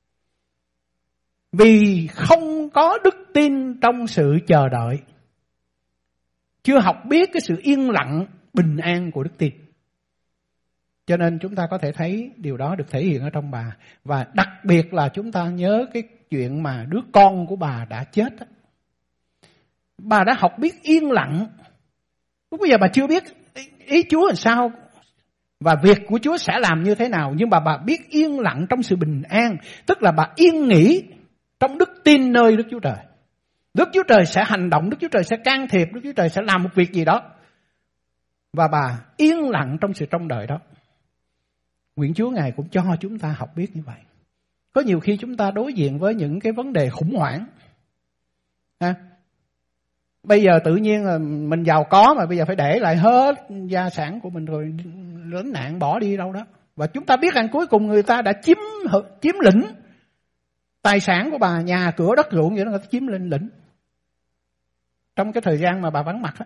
Vì không có đức tin trong sự chờ đợi, chưa học biết cái sự yên lặng bình an của đức tin. Cho nên chúng ta có thể thấy điều đó được thể hiện ở trong bà. Và đặc biệt là chúng ta nhớ cái chuyện mà đứa con của bà đã chết đó. Bà đã học biết yên lặng. Lúc bây giờ bà chưa biết ý Chúa làm sao và việc của Chúa sẽ làm như thế nào, nhưng mà bà biết yên lặng trong sự bình an, tức là bà yên nghỉ trong đức tin nơi Đức Chúa Trời. Đức Chúa Trời sẽ hành động, Đức Chúa Trời sẽ can thiệp, Đức Chúa Trời sẽ làm một việc gì đó. Và bà yên lặng trong sự trông đợi đó. Nguyện Chúa Ngài cũng cho chúng ta học biết như vậy. Có nhiều khi chúng ta đối diện với những cái vấn đề khủng hoảng. À, bây giờ tự nhiên là mình giàu có mà bây giờ phải để lại hết gia sản của mình rồi lánh nạn bỏ đi đâu đó. Và chúng ta biết rằng cuối cùng người ta đã chiếm chiếm lĩnh tài sản của bà, nhà cửa đất ruộng vậy đó, người ta chiếm lên lĩnh trong cái thời gian mà bà vắng mặt đó.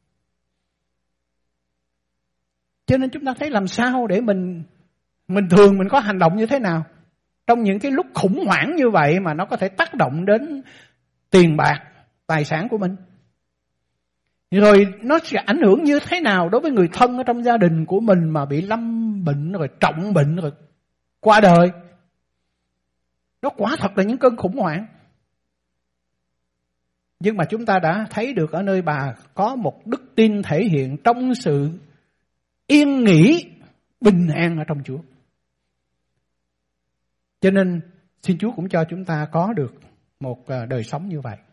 Cho nên chúng ta thấy làm sao để mình mình thường mình có hành động như thế nào trong những cái lúc khủng hoảng như vậy mà nó có thể tác động đến tiền bạc, tài sản của mình. Rồi nó sẽ ảnh hưởng như thế nào đối với người thân ở trong gia đình của mình mà bị lâm bệnh rồi trọng bệnh rồi qua đời. Đó quả thật là những cơn khủng hoảng. Nhưng mà chúng ta đã thấy được ở nơi bà có một đức tin thể hiện trong sự yên nghỉ, bình an ở trong Chúa. Cho nên xin Chúa cũng cho chúng ta có được một đời sống như vậy.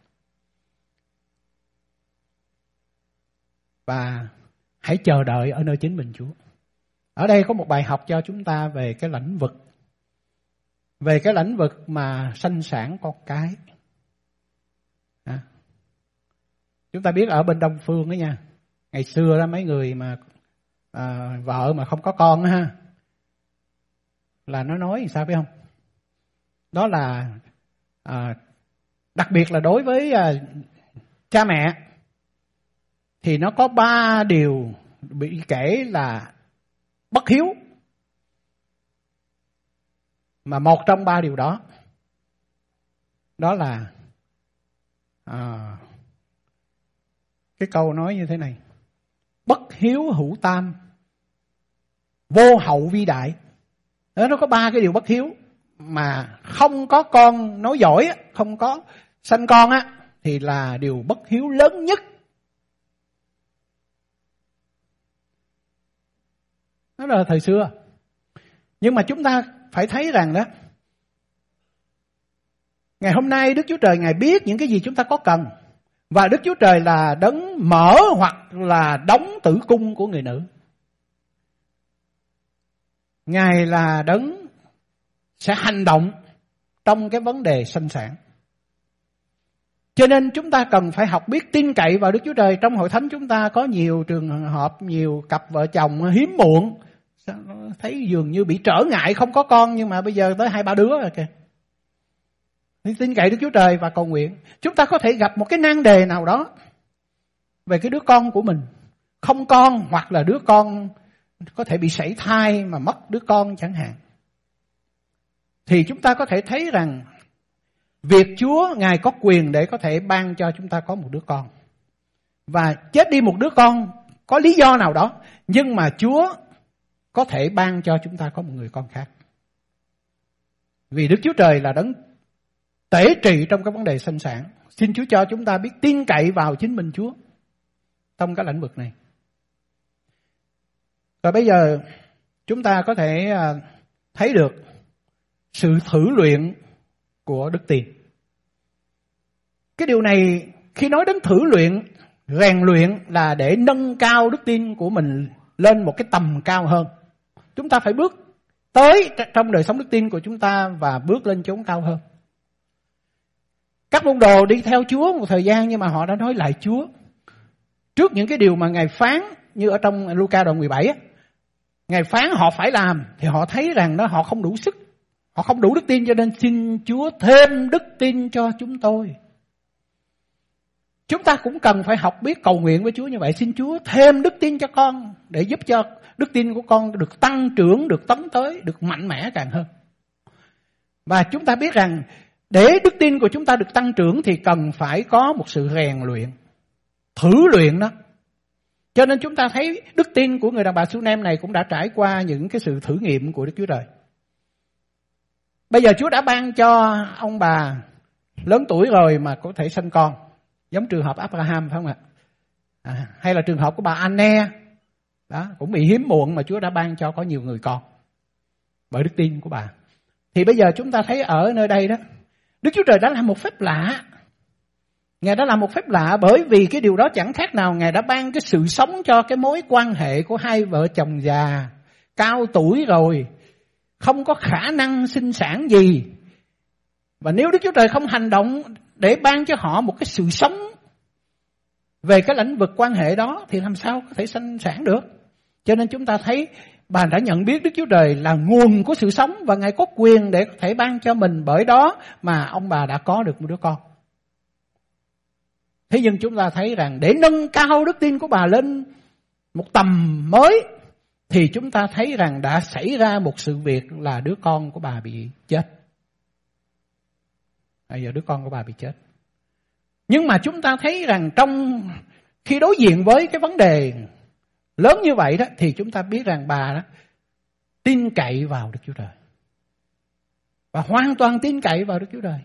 Và hãy chờ đợi ở nơi chính mình Chúa. Ở đây có một bài học cho chúng ta về cái lĩnh vực, về cái lĩnh vực mà sanh sản con cái. À, chúng ta biết ở bên Đông Phương đó nha, ngày xưa đó mấy người mà à, vợ mà không có con đó, ha, là nó nói sao biết không? Đó là à, đặc biệt là đối với à, cha mẹ thì nó có ba điều bị kể là bất hiếu. Mà một trong ba điều đó, đó là à, cái câu nói như thế này: bất hiếu hữu tam, vô hậu vi đại. Đó, nó có ba cái điều bất hiếu mà không có con nói giỏi, không có sanh con á, thì là điều bất hiếu lớn nhất. Đó là thời xưa. Nhưng mà chúng ta phải thấy rằng đó, ngày hôm nay Đức Chúa Trời Ngài biết những cái gì chúng ta có cần. Và Đức Chúa Trời là đấng mở hoặc là đóng tử cung của người nữ. Ngài là đấng sẽ hành động trong cái vấn đề sinh sản. Cho nên chúng ta cần phải học biết tin cậy vào Đức Chúa Trời. Trong hội thánh chúng ta có nhiều trường hợp, nhiều cặp vợ chồng hiếm muộn, thấy dường như bị trở ngại không có con, nhưng mà bây giờ tới hai ba đứa rồi kìa. Tin cậy Đức Chúa Trời và cầu nguyện. Chúng ta có thể gặp một cái nan đề nào đó về cái đứa con của mình, không con, hoặc là đứa con có thể bị sảy thai mà mất đứa con chẳng hạn. Thì chúng ta có thể thấy rằng việc Chúa Ngài có quyền để có thể ban cho chúng ta có một đứa con. Và chết đi một đứa con có lý do nào đó, nhưng mà Chúa có thể ban cho chúng ta có một người con khác. Vì Đức Chúa Trời là đấng tể trị trong cái vấn đề sinh sản. Xin Chúa cho chúng ta biết tin cậy vào chính mình Chúa trong cái lĩnh vực này. Và bây giờ chúng ta có thể thấy được sự thử luyện của đức tin. Cái điều này khi nói đến thử luyện, rèn luyện là để nâng cao đức tin của mình lên một cái tầm cao hơn. Chúng ta phải bước tới trong đời sống đức tin của chúng ta và bước lên chốn cao hơn. Các môn đồ đi theo Chúa một thời gian nhưng mà họ đã nói lại Chúa. Trước những cái điều mà Ngài phán, như ở trong Luca đoạn mười bảy á, Ngài phán họ phải làm thì họ thấy rằng đó họ không đủ sức, họ không đủ đức tin, cho nên xin Chúa thêm đức tin cho chúng tôi. Chúng ta cũng cần phải học biết cầu nguyện với Chúa như vậy. Xin Chúa thêm đức tin cho con, để giúp cho đức tin của con được tăng trưởng, được tấn tới, được mạnh mẽ càng hơn. Và chúng ta biết rằng để đức tin của chúng ta được tăng trưởng thì cần phải có một sự rèn luyện, thử luyện đó. Cho nên chúng ta thấy đức tin của người đàn bà Sunem này cũng đã trải qua những cái sự thử nghiệm của Đức Chúa Trời. Bây giờ Chúa đã ban cho ông bà lớn tuổi rồi mà có thể sinh con, giống trường hợp Abraham phải không ạ? À, hay là trường hợp của bà Anne, đó cũng bị hiếm muộn mà Chúa đã ban cho có nhiều người con bởi đức tin của bà. Thì bây giờ chúng ta thấy ở nơi đây đó, Đức Chúa Trời đã làm một phép lạ. Ngài đã làm một phép lạ bởi vì cái điều đó chẳng khác nào Ngài đã ban cái sự sống cho cái mối quan hệ của hai vợ chồng già, cao tuổi rồi, không có khả năng sinh sản gì. Và nếu Đức Chúa Trời không hành động để ban cho họ một cái sự sống về cái lĩnh vực quan hệ đó thì làm sao có thể sinh sản được. Cho nên chúng ta thấy bà đã nhận biết Đức Chúa Trời là nguồn của sự sống và Ngài có quyền để có thể ban cho mình, bởi đó mà ông bà đã có được một đứa con. Thế nhưng chúng ta thấy rằng để nâng cao đức tin của bà lên một tầm mới thì chúng ta thấy rằng đã xảy ra một sự việc là đứa con của bà bị chết. Bây giờ đứa con của bà bị chết. Nhưng mà chúng ta thấy rằng trong khi đối diện với cái vấn đề lớn như vậy đó thì chúng ta biết rằng bà đó tin cậy vào Đức Chúa Trời. Và hoàn toàn tin cậy vào Đức Chúa Trời.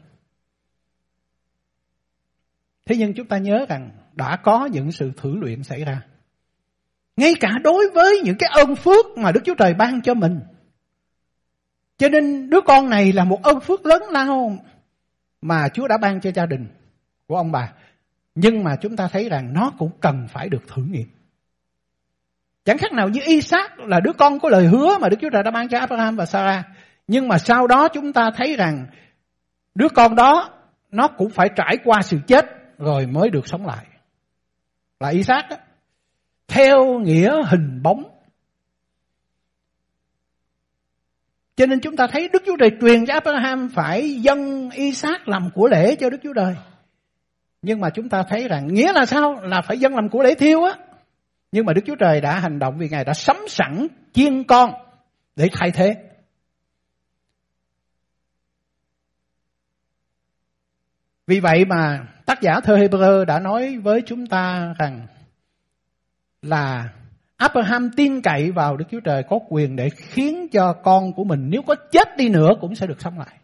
Thế nhưng chúng ta nhớ rằng đã có những sự thử luyện xảy ra. Ngay cả đối với những cái ơn phước mà Đức Chúa Trời ban cho mình. Cho nên đứa con này là một ơn phước lớn lao mà Chúa đã ban cho gia đình của ông bà. Nhưng mà chúng ta thấy rằng nó cũng cần phải được thử nghiệm. Chẳng khác nào như Isaac là đứa con có lời hứa mà Đức Chúa Trời đã ban cho Abraham và Sarah. Nhưng mà sau đó chúng ta thấy rằng đứa con đó nó cũng phải trải qua sự chết rồi mới được sống lại. Là Isaac đó, theo nghĩa hình bóng. Cho nên chúng ta thấy Đức Chúa Trời truyền cho Abraham phải dâng Isaac làm của lễ cho Đức Chúa Trời. Nhưng mà chúng ta thấy rằng nghĩa là sao? Là phải dâng làm của lễ thiêu á. Nhưng mà Đức Chúa Trời đã hành động vì Ngài đã sắm sẵn chiên con để thay thế. Vì vậy mà tác giả thơ Hebrew đã nói với chúng ta rằng là Abraham tin cậy vào Đức Chúa Trời có quyền để khiến cho con của mình nếu có chết đi nữa cũng sẽ được sống lại.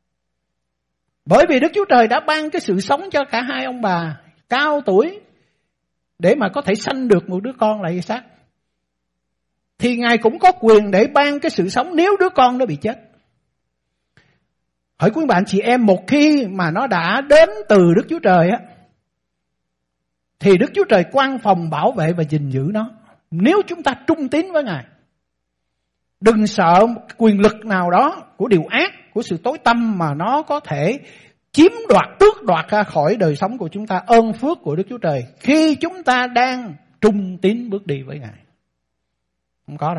Bởi vì Đức Chúa Trời đã ban cái sự sống cho cả hai ông bà cao tuổi để mà có thể sanh được một đứa con là Isaac. Thì Ngài cũng có quyền để ban cái sự sống nếu đứa con nó bị chết. Hỏi quý bạn chị em, một khi mà nó đã đến từ Đức Chúa Trời á, thì Đức Chúa Trời quan phòng bảo vệ và gìn giữ nó. Nếu chúng ta trung tín với Ngài, đừng sợ một quyền lực nào đó của điều ác, của sự tối tăm mà nó có thể chiếm đoạt, tước đoạt ra khỏi đời sống của chúng ta ơn phước của Đức Chúa Trời khi chúng ta đang trung tín bước đi với Ngài. Không có đâu.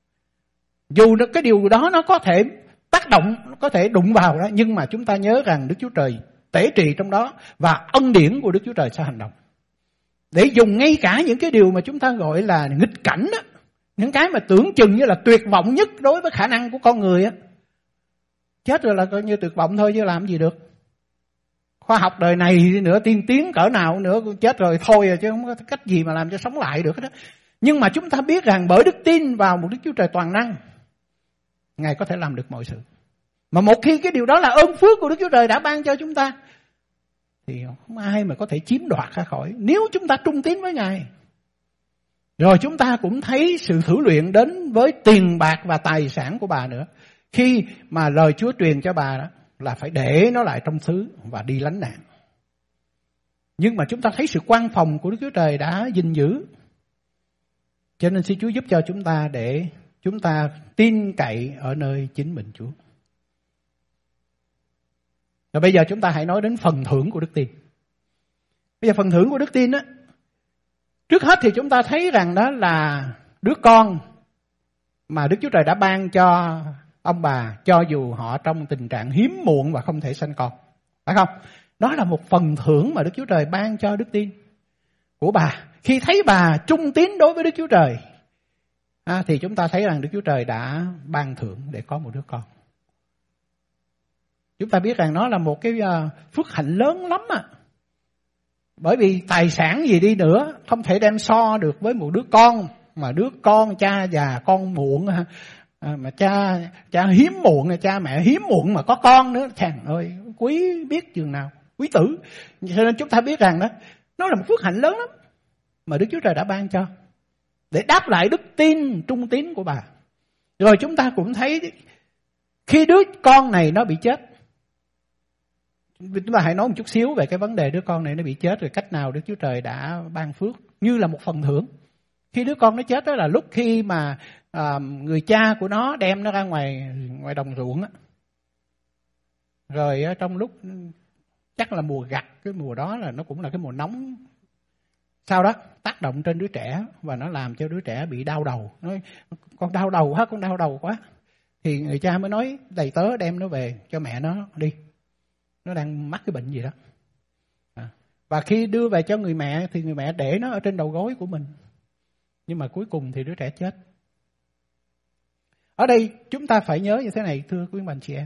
Dù cái điều đó nó có thể tác động, có thể đụng vào đó, nhưng mà chúng ta nhớ rằng Đức Chúa Trời tể trị trong đó và ân điển của Đức Chúa Trời sẽ hành động. Để dùng ngay cả những cái điều mà chúng ta gọi là nghịch cảnh đó, những cái mà tưởng chừng như là tuyệt vọng nhất đối với khả năng của con người á. Chết rồi là coi như tuyệt vọng thôi chứ làm gì được. Khoa học đời này nữa tiên tiến cỡ nào nữa, chết rồi thôi à, chứ không có cách gì mà làm cho sống lại được đó. Nhưng mà chúng ta biết rằng bởi đức tin vào một Đức Chúa Trời toàn năng, Ngài có thể làm được mọi sự. Mà một khi cái điều đó là ơn phước của Đức Chúa Trời đã ban cho chúng ta, thì không ai mà có thể chiếm đoạt ra khỏi, nếu chúng ta trung tín với Ngài. Rồi chúng ta cũng thấy sự thử luyện đến với tiền bạc và tài sản của bà nữa. Khi mà lời Chúa truyền cho bà đó là phải để nó lại trong xứ và đi lánh nạn. Nhưng mà chúng ta thấy sự quan phòng của Đức Chúa Trời đã gìn giữ. Cho nên xin Chúa giúp cho chúng ta để chúng ta tin cậy ở nơi chính mình Chúa. Rồi bây giờ chúng ta hãy nói đến phần thưởng của đức tin. Bây giờ phần thưởng của đức tin á, Trước hết thì chúng ta thấy rằng đó là đứa con mà Đức Chúa Trời đã ban cho ông bà, cho dù họ trong tình trạng hiếm muộn và không thể sanh con. Phải không? Đó là một phần thưởng mà Đức Chúa Trời ban cho đức tin của bà. Khi thấy bà trung tín đối với Đức Chúa Trời, à, thì chúng ta thấy rằng Đức Chúa Trời đã ban thưởng để có một đứa con. Chúng ta biết rằng nó là một cái phước hạnh lớn lắm à. Bởi vì tài sản gì đi nữa không thể đem so được với một đứa con, mà đứa con cha già con muộn, à, mà cha cha hiếm muộn, cha mẹ hiếm muộn mà có con nữa, chàng ơi quý biết chừng nào, quý tử. Cho nên chúng ta biết rằng đó, nó là một phước hạnh lớn lắm mà Đức Chúa Trời đã ban cho, để đáp lại đức tin trung tín của bà. Rồi chúng ta cũng thấy khi đứa con này nó bị chết, chúng ta hãy nói một chút xíu về cái vấn đề đứa con này nó bị chết, rồi cách nào Đức Chúa Trời đã ban phước như là một phần thưởng. Khi đứa con nó chết đó là lúc khi mà à, người cha của nó đem nó ra ngoài ngoài đồng ruộng á. Rồi trong lúc chắc là mùa gặt, cái mùa đó là nó cũng là cái mùa nóng. Sau đó tác động trên đứa trẻ và nó làm cho đứa trẻ bị đau đầu. Nói con đau đầu quá, con đau đầu quá. Thì người cha mới nói đầy tớ đem nó về cho mẹ nó đi. Nó đang mắc cái bệnh gì đó. À. Và khi đưa về cho người mẹ thì người mẹ để nó ở trên đầu gối của mình. Nhưng mà cuối cùng thì đứa trẻ chết. Ở đây chúng ta phải nhớ như thế này, thưa quý bạn chị em.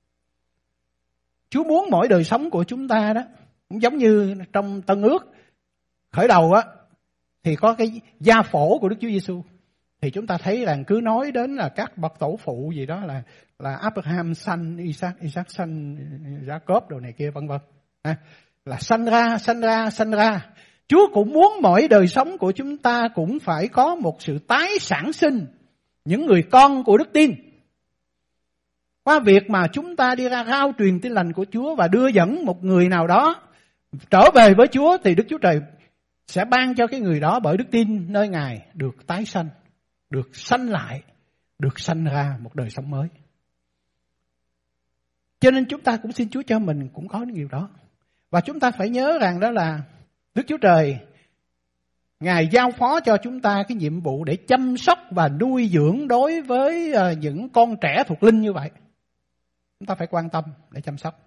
Chúa muốn mỗi đời sống của chúng ta đó, cũng giống như trong Tân Ước khởi đầu á, thì có cái gia phổ của Đức Chúa Giêsu. Thì chúng ta thấy rằng cứ nói đến là các bậc tổ phụ gì đó là là Abraham sanh Isaac, Isaac sanh Jacob đồ này kia vân vân. À, là sanh ra, sanh ra, sanh ra. Chúa cũng muốn mỗi đời sống của chúng ta cũng phải có một sự tái sản sinh những người con của đức tin. Qua việc mà chúng ta đi ra rao truyền tin lành của Chúa và đưa dẫn một người nào đó trở về với Chúa, thì Đức Chúa Trời sẽ ban cho cái người đó bởi đức tin nơi Ngài được tái sanh, được sanh lại, được sanh ra một đời sống mới. Cho nên chúng ta cũng xin Chúa cho mình cũng có những điều đó. Và chúng ta phải nhớ rằng đó là Đức Chúa Trời, Ngài giao phó cho chúng ta cái nhiệm vụ để chăm sóc và nuôi dưỡng đối với những con trẻ thuộc linh như vậy. Chúng ta phải quan tâm để chăm sóc.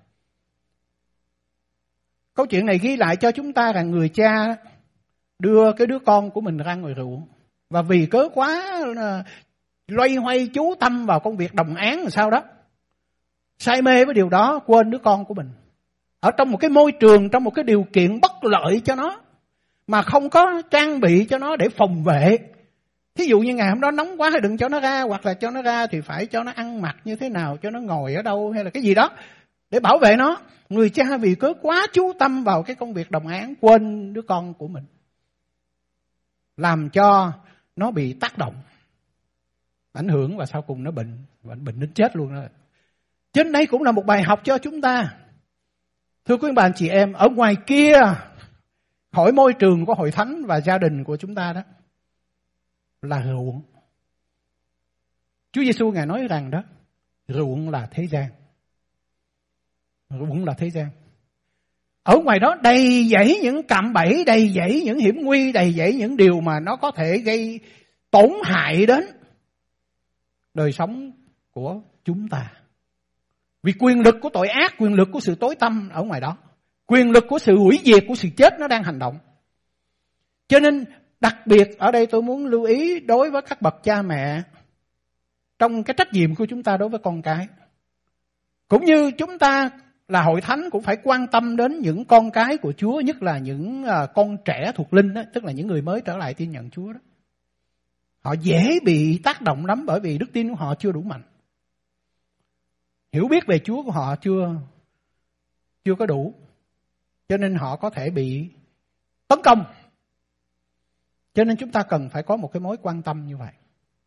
Câu chuyện này ghi lại cho chúng ta rằng người cha đưa cái đứa con của mình ra ngoài ruộng. Và vì cớ quá loay hoay chú tâm vào công việc đồng áng làm sao đó, say mê với điều đó, quên đứa con của mình. Ở trong một cái môi trường, trong một cái điều kiện bất lợi cho nó, mà không có trang bị cho nó để phòng vệ. Thí dụ như ngày hôm đó nóng quá thì đừng cho nó ra, hoặc là cho nó ra thì phải cho nó ăn mặc như thế nào, cho nó ngồi ở đâu hay là cái gì đó để bảo vệ nó. Người cha vì cớ quá chú tâm vào cái công việc đồng áng, quên đứa con của mình, làm cho nó bị tác động, ảnh hưởng và sau cùng nó bệnh, và bệnh đến chết luôn đó. Trên đây cũng là một bài học cho chúng ta. Thưa quý bạn chị em, ở ngoài kia, khỏi môi trường của hội thánh và gia đình của chúng ta đó, là ruộng. Chúa Giêsu Ngài nói rằng đó, ruộng là thế gian. Ruộng là thế gian. Ở ngoài đó đầy dẫy những cạm bẫy, đầy dẫy những hiểm nguy, đầy dẫy những điều mà nó có thể gây tổn hại đến đời sống của chúng ta. Vì quyền lực của tội ác, quyền lực của sự tối tăm ở ngoài đó, quyền lực của sự hủy diệt, của sự chết nó đang hành động. Cho nên đặc biệt ở đây tôi muốn lưu ý đối với các bậc cha mẹ trong cái trách nhiệm của chúng ta đối với con cái. Cũng như chúng ta là hội thánh cũng phải quan tâm đến những con cái của Chúa, nhất là những con trẻ thuộc linh đó, tức là những người mới trở lại tin nhận Chúa đó. Họ dễ bị tác động lắm bởi vì đức tin của họ chưa đủ mạnh. Hiểu biết về Chúa của họ chưa chưa có đủ. Cho nên họ có thể bị tấn công. Cho nên chúng ta cần phải có một cái mối quan tâm như vậy.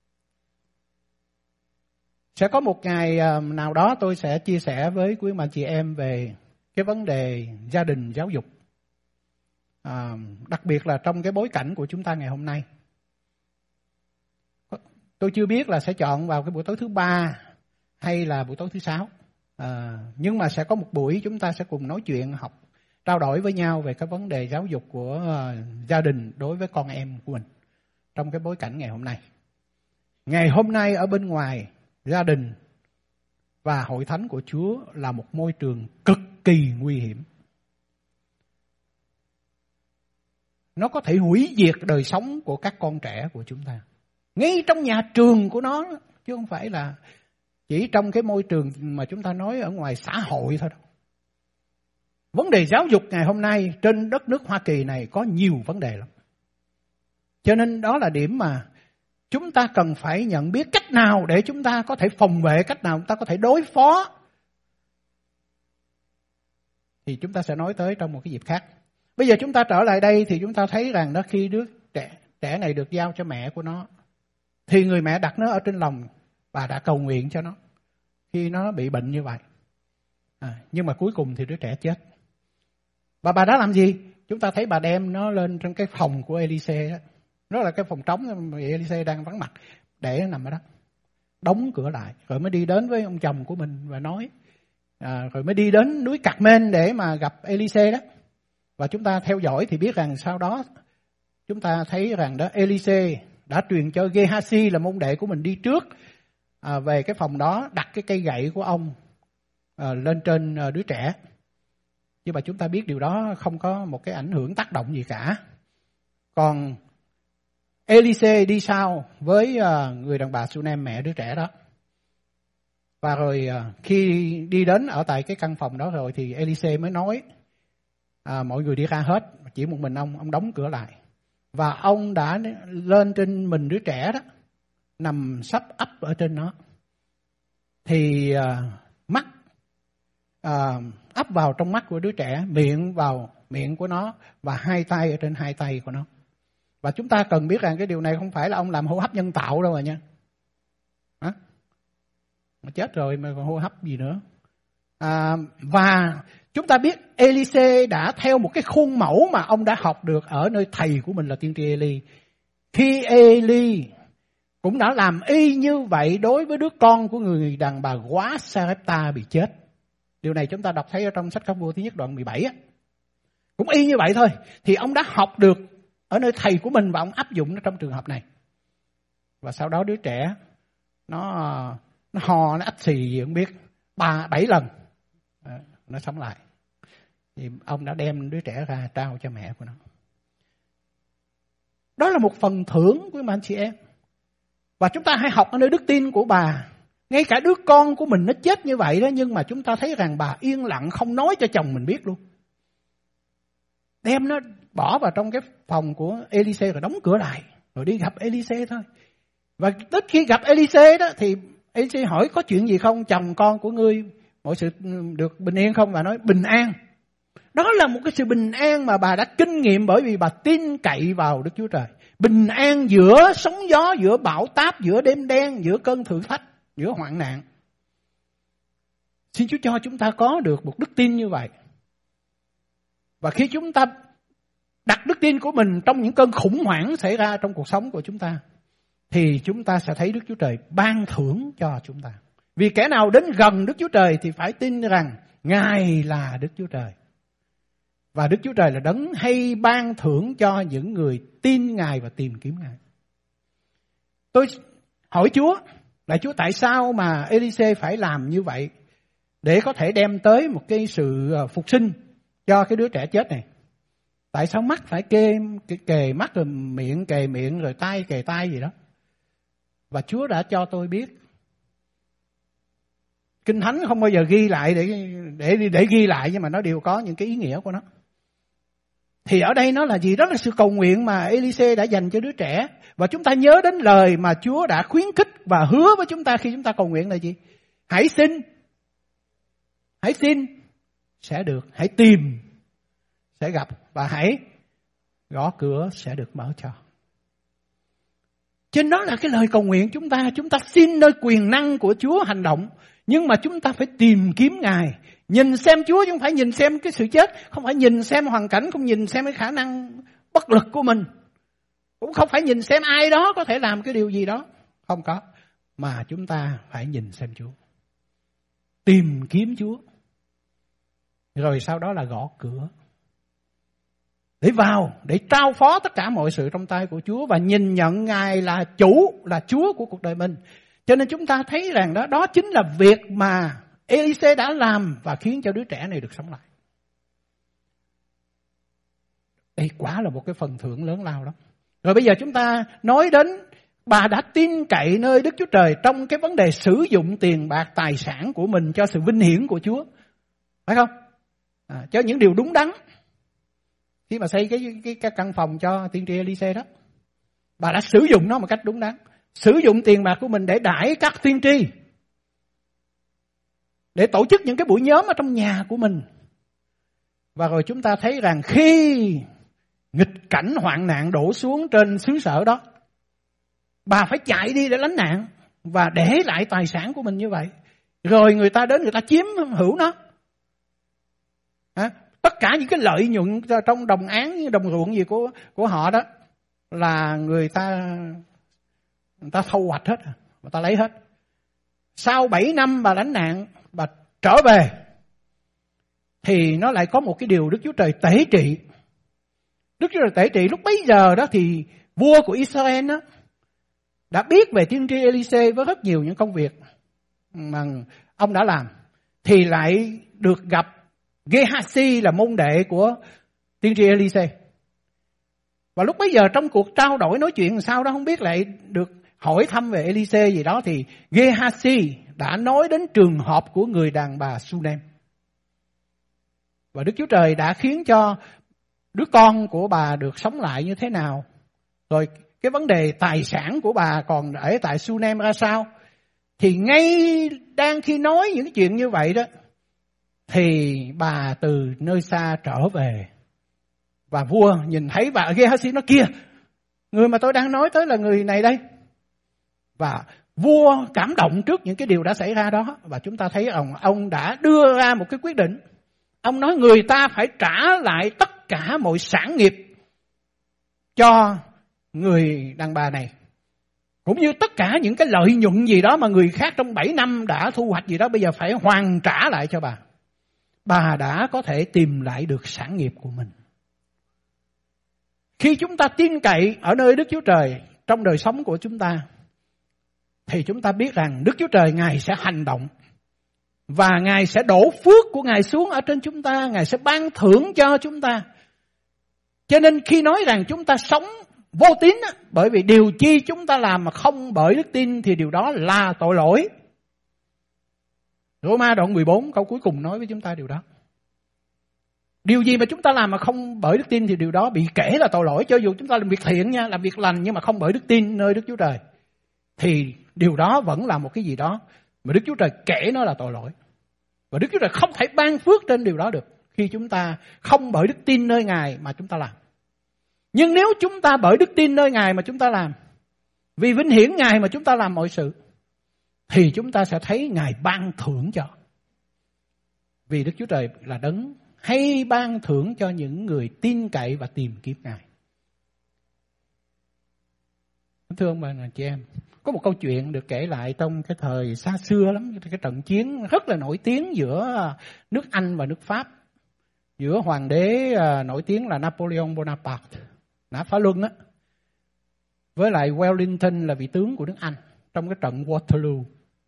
Sẽ có một ngày nào đó tôi sẽ chia sẻ với quý anh chị em về cái vấn đề gia đình giáo dục. À, đặc biệt là trong cái bối cảnh của chúng ta ngày hôm nay. Tôi chưa biết là sẽ chọn vào cái buổi tối thứ ba hay là buổi tối thứ sáu. À, nhưng mà sẽ có một buổi chúng ta sẽ cùng nói chuyện học trao đổi với nhau về cái vấn đề giáo dục của uh, gia đình đối với con em của mình trong cái bối cảnh ngày hôm nay. Ngày hôm nay ở bên ngoài, gia đình và hội thánh của Chúa là một môi trường cực kỳ nguy hiểm. Nó có thể hủy diệt đời sống của các con trẻ của chúng ta. Ngay trong nhà trường của nó, chứ không phải là chỉ trong cái môi trường mà chúng ta nói ở ngoài xã hội thôi đâu. Vấn đề giáo dục ngày hôm nay trên đất nước Hoa Kỳ này có nhiều vấn đề lắm. Cho nên đó là điểm mà chúng ta cần phải nhận biết cách nào để chúng ta có thể phòng vệ, cách nào chúng ta có thể đối phó. Thì chúng ta sẽ nói tới trong một cái dịp khác. Bây giờ chúng ta trở lại đây thì chúng ta thấy rằng đó, khi đứa trẻ, trẻ này được giao cho mẹ của nó, thì người mẹ đặt nó ở trên lòng và đã cầu nguyện cho nó khi nó bị bệnh như vậy. À, nhưng mà cuối cùng thì đứa trẻ chết. Và bà đã làm gì? Chúng ta thấy bà đem nó lên trong cái phòng của Elise đó. Đó là cái phòng trống mà Elise đang vắng mặt, để nó nằm ở đó. Đóng cửa lại. Rồi mới đi đến với ông chồng của mình và nói. À, rồi mới đi đến núi Carmel để mà gặp Elise đó. Và chúng ta theo dõi thì biết rằng sau đó chúng ta thấy rằng đó Elise đã truyền cho Gehazi là môn đệ của mình đi trước à, về cái phòng đó, đặt cái cây gậy của ông à, lên trên à, đứa trẻ. Nhưng mà chúng ta biết điều đó không có một cái ảnh hưởng tác động gì cả. Còn Elise đi sau với à, người đàn bà Sunem, mẹ đứa trẻ đó. Và rồi à, khi đi đến ở tại cái căn phòng đó rồi thì Elise mới nói à, mọi người đi ra hết, chỉ một mình ông, ông đóng cửa lại. Và ông đã lên trên mình đứa trẻ đó, nằm sắp ấp ở trên nó. Thì à, mắt à, ấp vào trong mắt của đứa trẻ, miệng vào miệng của nó và hai tay ở trên hai tay của nó. Và chúng ta cần biết rằng cái điều này không phải là ông làm hô hấp nhân tạo đâu rồi nha. Hả? Mà chết rồi mà còn hô hấp gì nữa. À, và chúng ta biết Elise đã theo một cái khuôn mẫu mà ông đã học được ở nơi thầy của mình là tiên tri Eli. Khi Eli cũng đã làm y như vậy đối với đứa con của người đàn bà quá Sarepta bị chết. Điều này chúng ta đọc thấy ở trong sách Các Vua thứ nhất đoạn mười bảy á. Cũng y như vậy thôi. Thì ông đã học được ở nơi thầy của mình và ông áp dụng nó trong trường hợp này. Và sau đó đứa trẻ nó nó ho, nó ách xì gì không biết, ba bảy lần nó sống lại. Thì ông đã đem đứa trẻ ra trao cho mẹ của nó. Đó là một phần thưởng của anh chị em. Và chúng ta hãy học ở nơi đức tin của bà. Ngay cả đứa con của mình nó chết như vậy đó, nhưng mà chúng ta thấy rằng bà yên lặng không nói cho chồng mình biết luôn. Đem nó bỏ vào trong cái phòng của Elise rồi đóng cửa lại. Rồi đi gặp Elise thôi. Và tới khi gặp Elise đó thì Elise hỏi có chuyện gì không? Chồng con của ngươi mọi sự được bình yên không? Bà nói bình an. Đó là một cái sự bình an mà bà đã kinh nghiệm bởi vì bà tin cậy vào Đức Chúa Trời. Bình an giữa sóng gió, giữa bão táp, giữa đêm đen, giữa cơn thử thách, giữa hoạn nạn. Xin Chúa cho chúng ta có được một đức tin như vậy. Và khi chúng ta đặt đức tin của mình trong những cơn khủng hoảng xảy ra trong cuộc sống của chúng ta, thì chúng ta sẽ thấy Đức Chúa Trời ban thưởng cho chúng ta. Vì kẻ nào đến gần Đức Chúa Trời thì phải tin rằng Ngài là Đức Chúa Trời. Và Đức Chúa Trời là đấng hay ban thưởng cho những người tin Ngài và tìm kiếm Ngài. Tôi hỏi Chúa, là Chúa tại sao mà Elise phải làm như vậy để có thể đem tới một cái sự phục sinh cho cái đứa trẻ chết này? Tại sao mắt phải kê, kê, kề mắt rồi miệng kề miệng rồi tay kề tay gì đó? Và Chúa đã cho tôi biết. Kinh Thánh không bao giờ ghi lại để, để, để ghi lại, nhưng mà nó đều có những cái ý nghĩa của nó. Thì ở đây nó là gì? Đó là sự cầu nguyện mà Elise đã dành cho đứa trẻ. Và chúng ta nhớ đến lời mà Chúa đã khuyến khích và hứa với chúng ta khi chúng ta cầu nguyện là gì? Hãy xin. Hãy xin sẽ được. Hãy tìm sẽ gặp. Và hãy gõ cửa sẽ được mở cho. Trên đó là cái lời cầu nguyện chúng ta. Chúng ta xin nơi quyền năng của Chúa hành động. Nhưng mà chúng ta phải tìm kiếm Ngài. Nhìn xem Chúa chứ không phải nhìn xem cái sự chết. Không phải nhìn xem hoàn cảnh. Không nhìn xem cái khả năng bất lực của mình. Cũng không phải nhìn xem ai đó có thể làm cái điều gì đó. Không có. Mà chúng ta phải nhìn xem Chúa. Tìm kiếm Chúa. Rồi sau đó là gõ cửa. để vào, để trao phó tất cả mọi sự trong tay của Chúa và nhìn nhận Ngài là chủ, là Chúa của cuộc đời mình. Cho nên chúng ta thấy rằng đó, đó chính là việc mà Elise đã làm và khiến cho đứa trẻ này được sống lại. Đây quả là một cái phần thưởng lớn lao lắm. Rồi bây giờ chúng ta nói đến bà đã tin cậy nơi Đức Chúa Trời trong cái vấn đề sử dụng tiền bạc tài sản của mình cho sự vinh hiển của Chúa. Phải không? À, cho những điều đúng đắn. Khi mà xây cái, cái, cái căn phòng cho tiên tri Elise đó, bà đã sử dụng nó một cách đúng đắn. Sử dụng tiền bạc của mình để đãi các tiên tri, để tổ chức những cái buổi nhóm ở trong nhà của mình. Và rồi chúng ta thấy rằng khi nghịch cảnh hoạn nạn đổ xuống trên xứ sở đó, bà phải chạy đi để lánh nạn và để lại tài sản của mình như vậy. Rồi người ta đến người ta chiếm hữu nó. À, tất cả những cái lợi nhuận trong đồng án, đồng ruộng gì của, của họ đó là người ta người ta thu hoạch hết, người ta lấy hết. Sau bảy năm bà lánh nạn, bà trở về thì nó lại có một cái điều Đức Chúa Trời tể trị. Đức Chúa Trời tể trị lúc bấy giờ đó thì vua của Israel đó đã biết về tiên tri Elise với rất nhiều những công việc mà ông đã làm, thì lại được gặp Gehazi là môn đệ của tiên tri Elise. Và lúc bấy giờ trong cuộc trao đổi nói chuyện sao đó không biết, lại được hỏi thăm về Elise gì đó, thì Gehazi đã nói đến trường hợp của người đàn bà Sunem. Và Đức Chúa Trời đã khiến cho đứa con của bà được sống lại như thế nào. Rồi cái vấn đề tài sản của bà còn ở tại Sunem ra sao. Thì ngay đang khi nói những cái chuyện như vậy đó, thì bà từ nơi xa trở về. Và vua nhìn thấy bà Gehazi nói kia, người mà tôi đang nói tới là người này đây. Và vua cảm động trước những cái điều đã xảy ra đó. Và chúng ta thấy ông, ông đã đưa ra một cái quyết định. Ông nói người ta phải trả lại tất cả mọi sản nghiệp cho người đàn bà này, cũng như tất cả những cái lợi nhuận gì đó mà người khác trong bảy năm đã thu hoạch gì đó, bây giờ phải hoàn trả lại cho bà. Bà đã có thể tìm lại được sản nghiệp của mình. Khi chúng ta tin cậy ở nơi Đức Chúa Trời trong đời sống của chúng ta, thì chúng ta biết rằng Đức Chúa Trời Ngài sẽ hành động. Và Ngài sẽ đổ phước của Ngài xuống ở trên chúng ta. Ngài sẽ ban thưởng cho chúng ta. Cho nên khi nói rằng chúng ta sống vô tín, bởi vì điều chi chúng ta làm mà không bởi đức tin thì điều đó là tội lỗi. Roma đoạn mười bốn câu cuối cùng nói với chúng ta điều đó. Điều gì mà chúng ta làm mà không bởi đức tin thì điều đó bị kể là tội lỗi. Cho dù chúng ta làm việc thiện nha, làm việc lành, nhưng mà không bởi đức tin nơi Đức Chúa Trời, thì điều đó vẫn là một cái gì đó mà Đức Chúa Trời kể nó là tội lỗi. Và Đức Chúa Trời không thể ban phước trên điều đó được khi chúng ta không bởi đức tin nơi Ngài mà chúng ta làm. Nhưng nếu chúng ta bởi đức tin nơi Ngài mà chúng ta làm, vì vinh hiển Ngài mà chúng ta làm mọi sự, thì chúng ta sẽ thấy Ngài ban thưởng cho. Vì Đức Chúa Trời là đấng hay ban thưởng cho những người tin cậy và tìm kiếm Ngài. Thưa ông bà và chị em, có một câu chuyện được kể lại trong cái thời xa xưa lắm, cái trận chiến rất là nổi tiếng giữa nước Anh và nước Pháp, giữa hoàng đế nổi tiếng là Napoleon Bonaparte, Nã Phá Luân á, với lại Wellington là vị tướng của nước Anh trong cái trận Waterloo.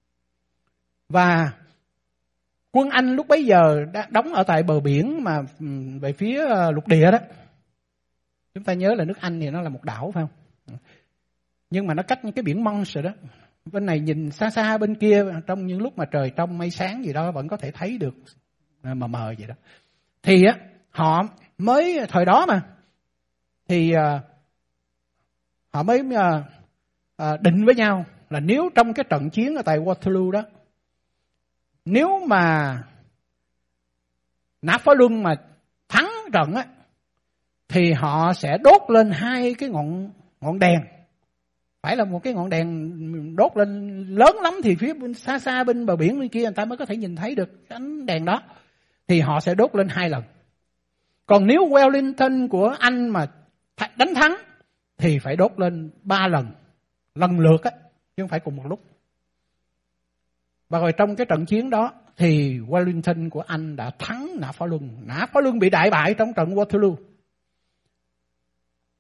Và quân Anh lúc bấy giờ đã đóng ở tại bờ biển mà về phía lục địa đó. Chúng ta nhớ là nước Anh thì nó là một đảo phải không? Nhưng mà nó cách những cái biển Mons rồi đó. Bên này nhìn xa xa, bên kia trong những lúc mà trời trong mây sáng gì đó vẫn có thể thấy được mờ mờ vậy đó. Thì á họ mới thời đó mà thì uh, họ mới uh, uh, định với nhau là nếu trong cái trận chiến ở tại Waterloo đó, nếu mà Nã Phá Luân mà thắng trận á, thì họ sẽ đốt lên hai cái ngọn ngọn đèn. Phải là một cái ngọn đèn đốt lên lớn lắm thì phía bên xa xa bên bờ biển bên kia người ta mới có thể nhìn thấy được ánh đèn đó. Thì họ sẽ đốt lên hai lần. Còn nếu Wellington của Anh mà đánh thắng thì phải đốt lên ba lần, lần lượt á, chứ không phải cùng một lúc. Và rồi trong cái trận chiến đó thì Wellington của Anh đã thắng Nã Phá Luân. Nã Phá Luân bị đại bại trong trận Waterloo.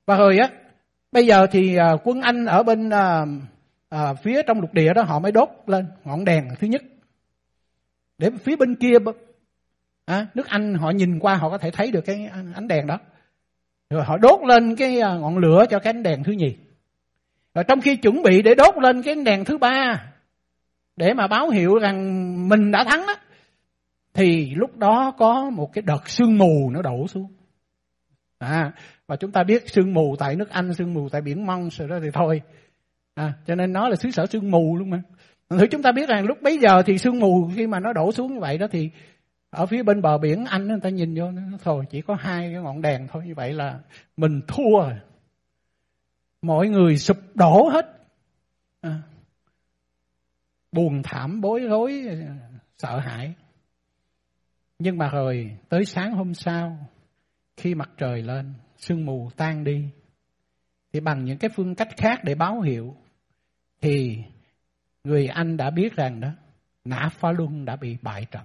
Và rồi á, bây giờ thì uh, quân Anh ở bên uh, uh, phía trong lục địa đó, họ mới đốt lên ngọn đèn thứ nhất. Để phía bên kia, à, nước Anh họ nhìn qua họ có thể thấy được cái ánh đèn đó. Rồi họ đốt lên cái uh, ngọn lửa cho cái ánh đèn thứ nhì. Rồi trong khi chuẩn bị để đốt lên cái ánh đèn thứ ba, để mà báo hiệu rằng mình đã thắng đó, thì lúc đó có một cái đợt sương mù nó đổ xuống. À, và chúng ta biết sương mù tại nước Anh, sương mù tại biển Mông rồi đó thì thôi. À, cho nên nó là xứ sở sương mù luôn mà. Thử chúng ta biết rằng lúc bấy giờ thì sương mù khi mà nó đổ xuống như vậy đó, thì ở phía bên bờ biển Anh người ta nhìn vô, nó thôi chỉ có hai cái ngọn đèn thôi, như vậy là mình thua rồi. Mọi người sụp đổ hết. À, buồn thảm, bối rối, sợ hãi. Nhưng mà rồi tới sáng hôm sau, khi mặt trời lên, sương mù tan đi, thì bằng những cái phương cách khác để báo hiệu, thì người Anh đã biết rằng đó, Nã Phá Luân đã bị bại trận.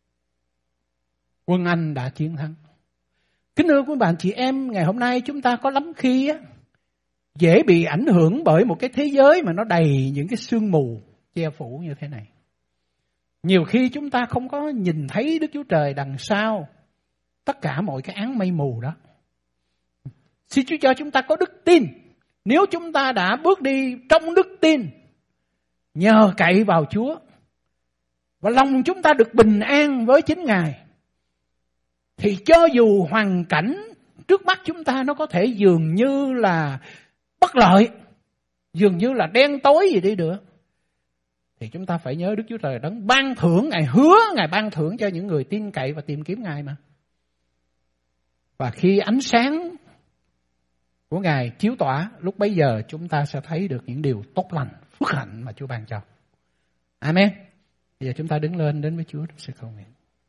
Quân Anh đã chiến thắng. Kính thưa quý bạn chị em, ngày hôm nay chúng ta có lắm khi á, dễ bị ảnh hưởng bởi một cái thế giới mà nó đầy những cái sương mù che phủ như thế này. Nhiều khi chúng ta không có nhìn thấy Đức Chúa Trời đằng sau tất cả mọi cái áng mây mù đó. Xin Chúa cho chúng ta có đức tin. Nếu chúng ta đã bước đi trong đức tin, nhờ cậy vào Chúa, và lòng chúng ta được bình an với chính Ngài, thì cho dù hoàn cảnh trước mắt chúng ta nó có thể dường như là bất lợi, dường như là đen tối gì đi nữa, thì chúng ta phải nhớ Đức Chúa Trời đấng ban thưởng, Ngài hứa Ngài ban thưởng cho những người tin cậy và tìm kiếm Ngài mà. Và khi ánh sáng của Ngài chiếu tỏa, lúc bấy giờ chúng ta sẽ thấy được những điều tốt lành, phước hạnh mà Chúa ban cho. Amen. Bây giờ chúng ta đứng lên đến với Chúa sẽ cầu nguyện.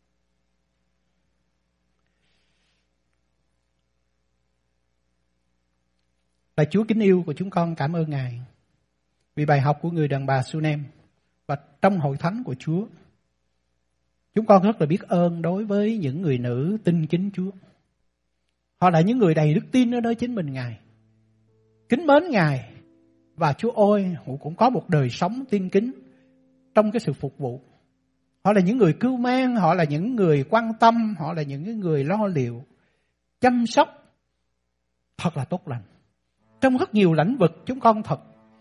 Lạy Chúa kính yêu của chúng con, cảm ơn Ngài vì bài học của người đàn bà Sunem. Và trong hội thánh của Chúa, chúng con rất là biết ơn đối với những người nữ tin kính Chúa. Họ là những người đầy đức tin ở nơi chính mình Ngài, kính mến Ngài. Và Chúa ơi, họ cũng có một đời sống tin kính trong cái sự phục vụ. Họ là những người cưu mang, họ là những người quan tâm, họ là những người lo liệu, chăm sóc thật là tốt lành. Trong rất nhiều lĩnh vực chúng con thật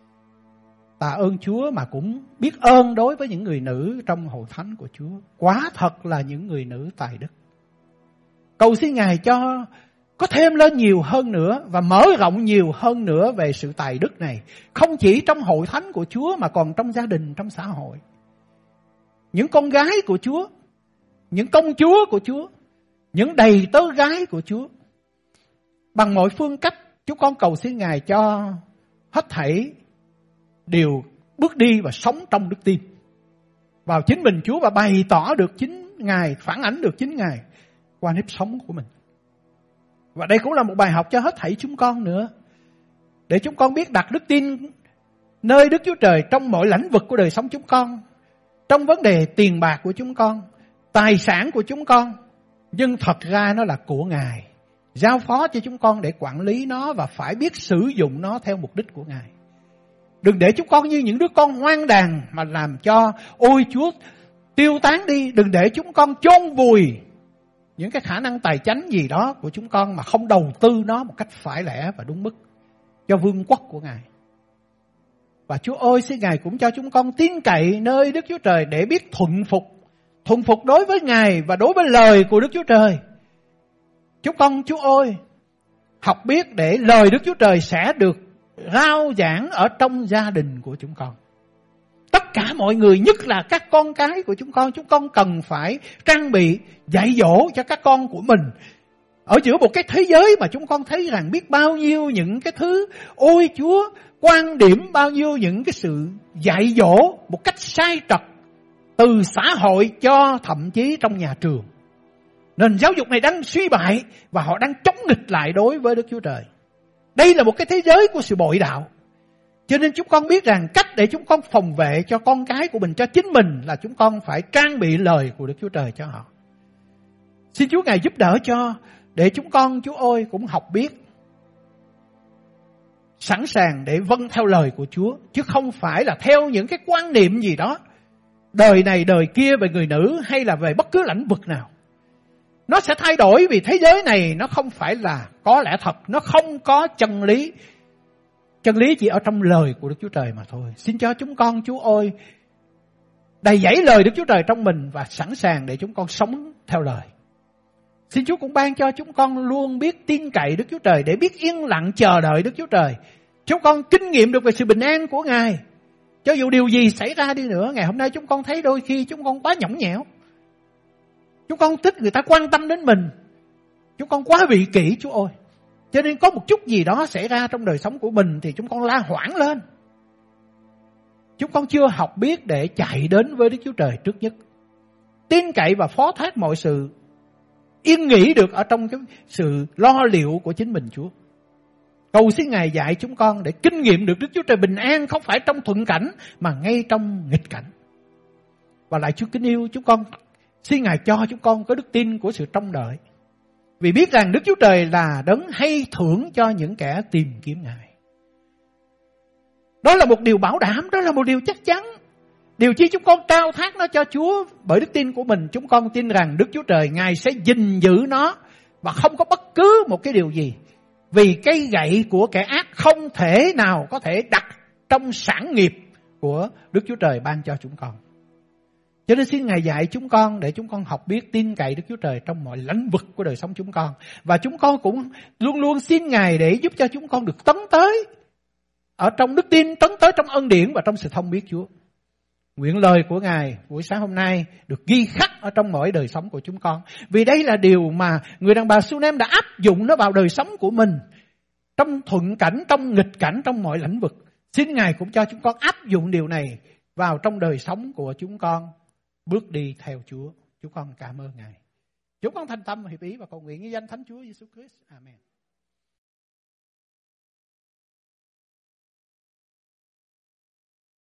tạ ơn Chúa, mà cũng biết ơn đối với những người nữ trong hội thánh của Chúa. Quá thật là những người nữ tài đức. Cầu xin Ngài cho có thêm lên nhiều hơn nữa và mở rộng nhiều hơn nữa về sự tài đức này. Không chỉ trong hội thánh của Chúa mà còn trong gia đình, trong xã hội. Những con gái của Chúa, những công chúa của Chúa, những đầy tớ gái của Chúa. Bằng mọi phương cách, chúng con cầu xin Ngài cho hết thảy đều bước đi và sống trong đức tin vào chính mình Chúa, và bày tỏ được chính Ngài, phản ánh được chính Ngài qua nếp sống của mình. Và đây cũng là một bài học cho hết thảy chúng con nữa, để chúng con biết đặt đức tin nơi Đức Chúa Trời trong mọi lĩnh vực của đời sống chúng con, trong vấn đề tiền bạc của chúng con, tài sản của chúng con, nhưng thật ra nó là của Ngài, giao phó cho chúng con để quản lý nó và phải biết sử dụng nó theo mục đích của Ngài. Đừng để chúng con như những đứa con hoang đàn mà làm cho ôi Chúa tiêu tán đi. Đừng để chúng con chôn vùi những cái khả năng tài chánh gì đó của chúng con mà không đầu tư nó một cách phải lẽ và đúng mức cho vương quốc của Ngài. Và Chúa ơi, xin Ngài cũng cho chúng con tin cậy nơi Đức Chúa Trời để biết thuận phục. Thuận phục đối với Ngài và đối với lời của Đức Chúa Trời. Chúng con, Chúa ơi, học biết để lời Đức Chúa Trời sẽ được rao giảng ở trong gia đình của chúng con. Tất cả mọi người, nhất là các con cái của chúng con, chúng con cần phải trang bị, dạy dỗ cho các con của mình. Ở giữa một cái thế giới mà chúng con thấy rằng biết bao nhiêu những cái thứ, ôi Chúa, quan điểm bao nhiêu những cái sự dạy dỗ một cách sai trật từ xã hội cho thậm chí trong nhà trường. Nền giáo dục này đang suy bại và họ đang chống nghịch lại đối với Đức Chúa Trời. Đây là một cái thế giới của sự bội đạo. Cho nên chúng con biết rằng cách để chúng con phòng vệ cho con cái của mình, cho chính mình, là chúng con phải trang bị lời của Đức Chúa Trời cho họ. Xin Chúa Ngài giúp đỡ cho, để chúng con, Chúa ơi, cũng học biết sẵn sàng để vâng theo lời của Chúa, chứ không phải là theo những cái quan niệm gì đó, đời này đời kia về người nữ hay là về bất cứ lĩnh vực nào. Nó sẽ thay đổi vì thế giới này nó không phải là có lẽ thật, nó không có chân lý. Chân lý chỉ ở trong lời của Đức Chúa Trời mà thôi. Xin cho chúng con, Chúa ơi, đầy dẫy lời Đức Chúa Trời trong mình và sẵn sàng để chúng con sống theo lời. Xin Chúa cũng ban cho chúng con luôn biết tin cậy Đức Chúa Trời, để biết yên lặng chờ đợi Đức Chúa Trời. Chúng con kinh nghiệm được về sự bình an của Ngài. Cho dù điều gì xảy ra đi nữa, ngày hôm nay chúng con thấy đôi khi chúng con quá nhõng nhẽo. Chúng con thích người ta quan tâm đến mình. Chúng con quá vị kỷ, Chúa ơi. Cho nên có một chút gì đó xảy ra trong đời sống của mình thì chúng con la hoảng lên. Chúng con chưa học biết để chạy đến với Đức Chúa Trời trước nhất, tin cậy và phó thác mọi sự, yên nghỉ được ở trong cái sự lo liệu của chính mình, Chúa. Cầu xin Ngài dạy chúng con để kinh nghiệm được Đức Chúa Trời bình an không phải trong thuận cảnh mà ngay trong nghịch cảnh. Và lại Chúa kính yêu, chúng con xin Ngài cho chúng con có đức tin của sự trông đợi, vì biết rằng Đức Chúa Trời là đấng hay thưởng cho những kẻ tìm kiếm Ngài. Đó là một điều bảo đảm, đó là một điều chắc chắn. Điều chi chúng con trao thác nó cho Chúa bởi đức tin của mình. Chúng con tin rằng Đức Chúa Trời Ngài sẽ gìn giữ nó và không có bất cứ một cái điều gì. Vì cây gậy của kẻ ác không thể nào có thể đặt trong sản nghiệp của Đức Chúa Trời ban cho chúng con. Cho nên xin Ngài dạy chúng con để chúng con học biết tin cậy Đức Chúa Trời trong mọi lĩnh vực của đời sống chúng con. Và chúng con cũng luôn luôn xin Ngài để giúp cho chúng con được tấn tới ở trong đức tin, tấn tới trong ân điển và trong sự thông biết Chúa. Nguyện lời của Ngài buổi sáng hôm nay được ghi khắc ở trong mỗi đời sống của chúng con. Vì đây là điều mà người đàn bà Sunem đã áp dụng nó vào đời sống của mình. Trong thuận cảnh, trong nghịch cảnh, trong mọi lĩnh vực. Xin Ngài cũng cho chúng con áp dụng điều này vào trong đời sống của chúng con. Bước đi theo Chúa. Chúng con cảm ơn Ngài. Chúng con thành tâm hiệp ý và cầu nguyện với danh Thánh Chúa Giêsu Christ. Amen.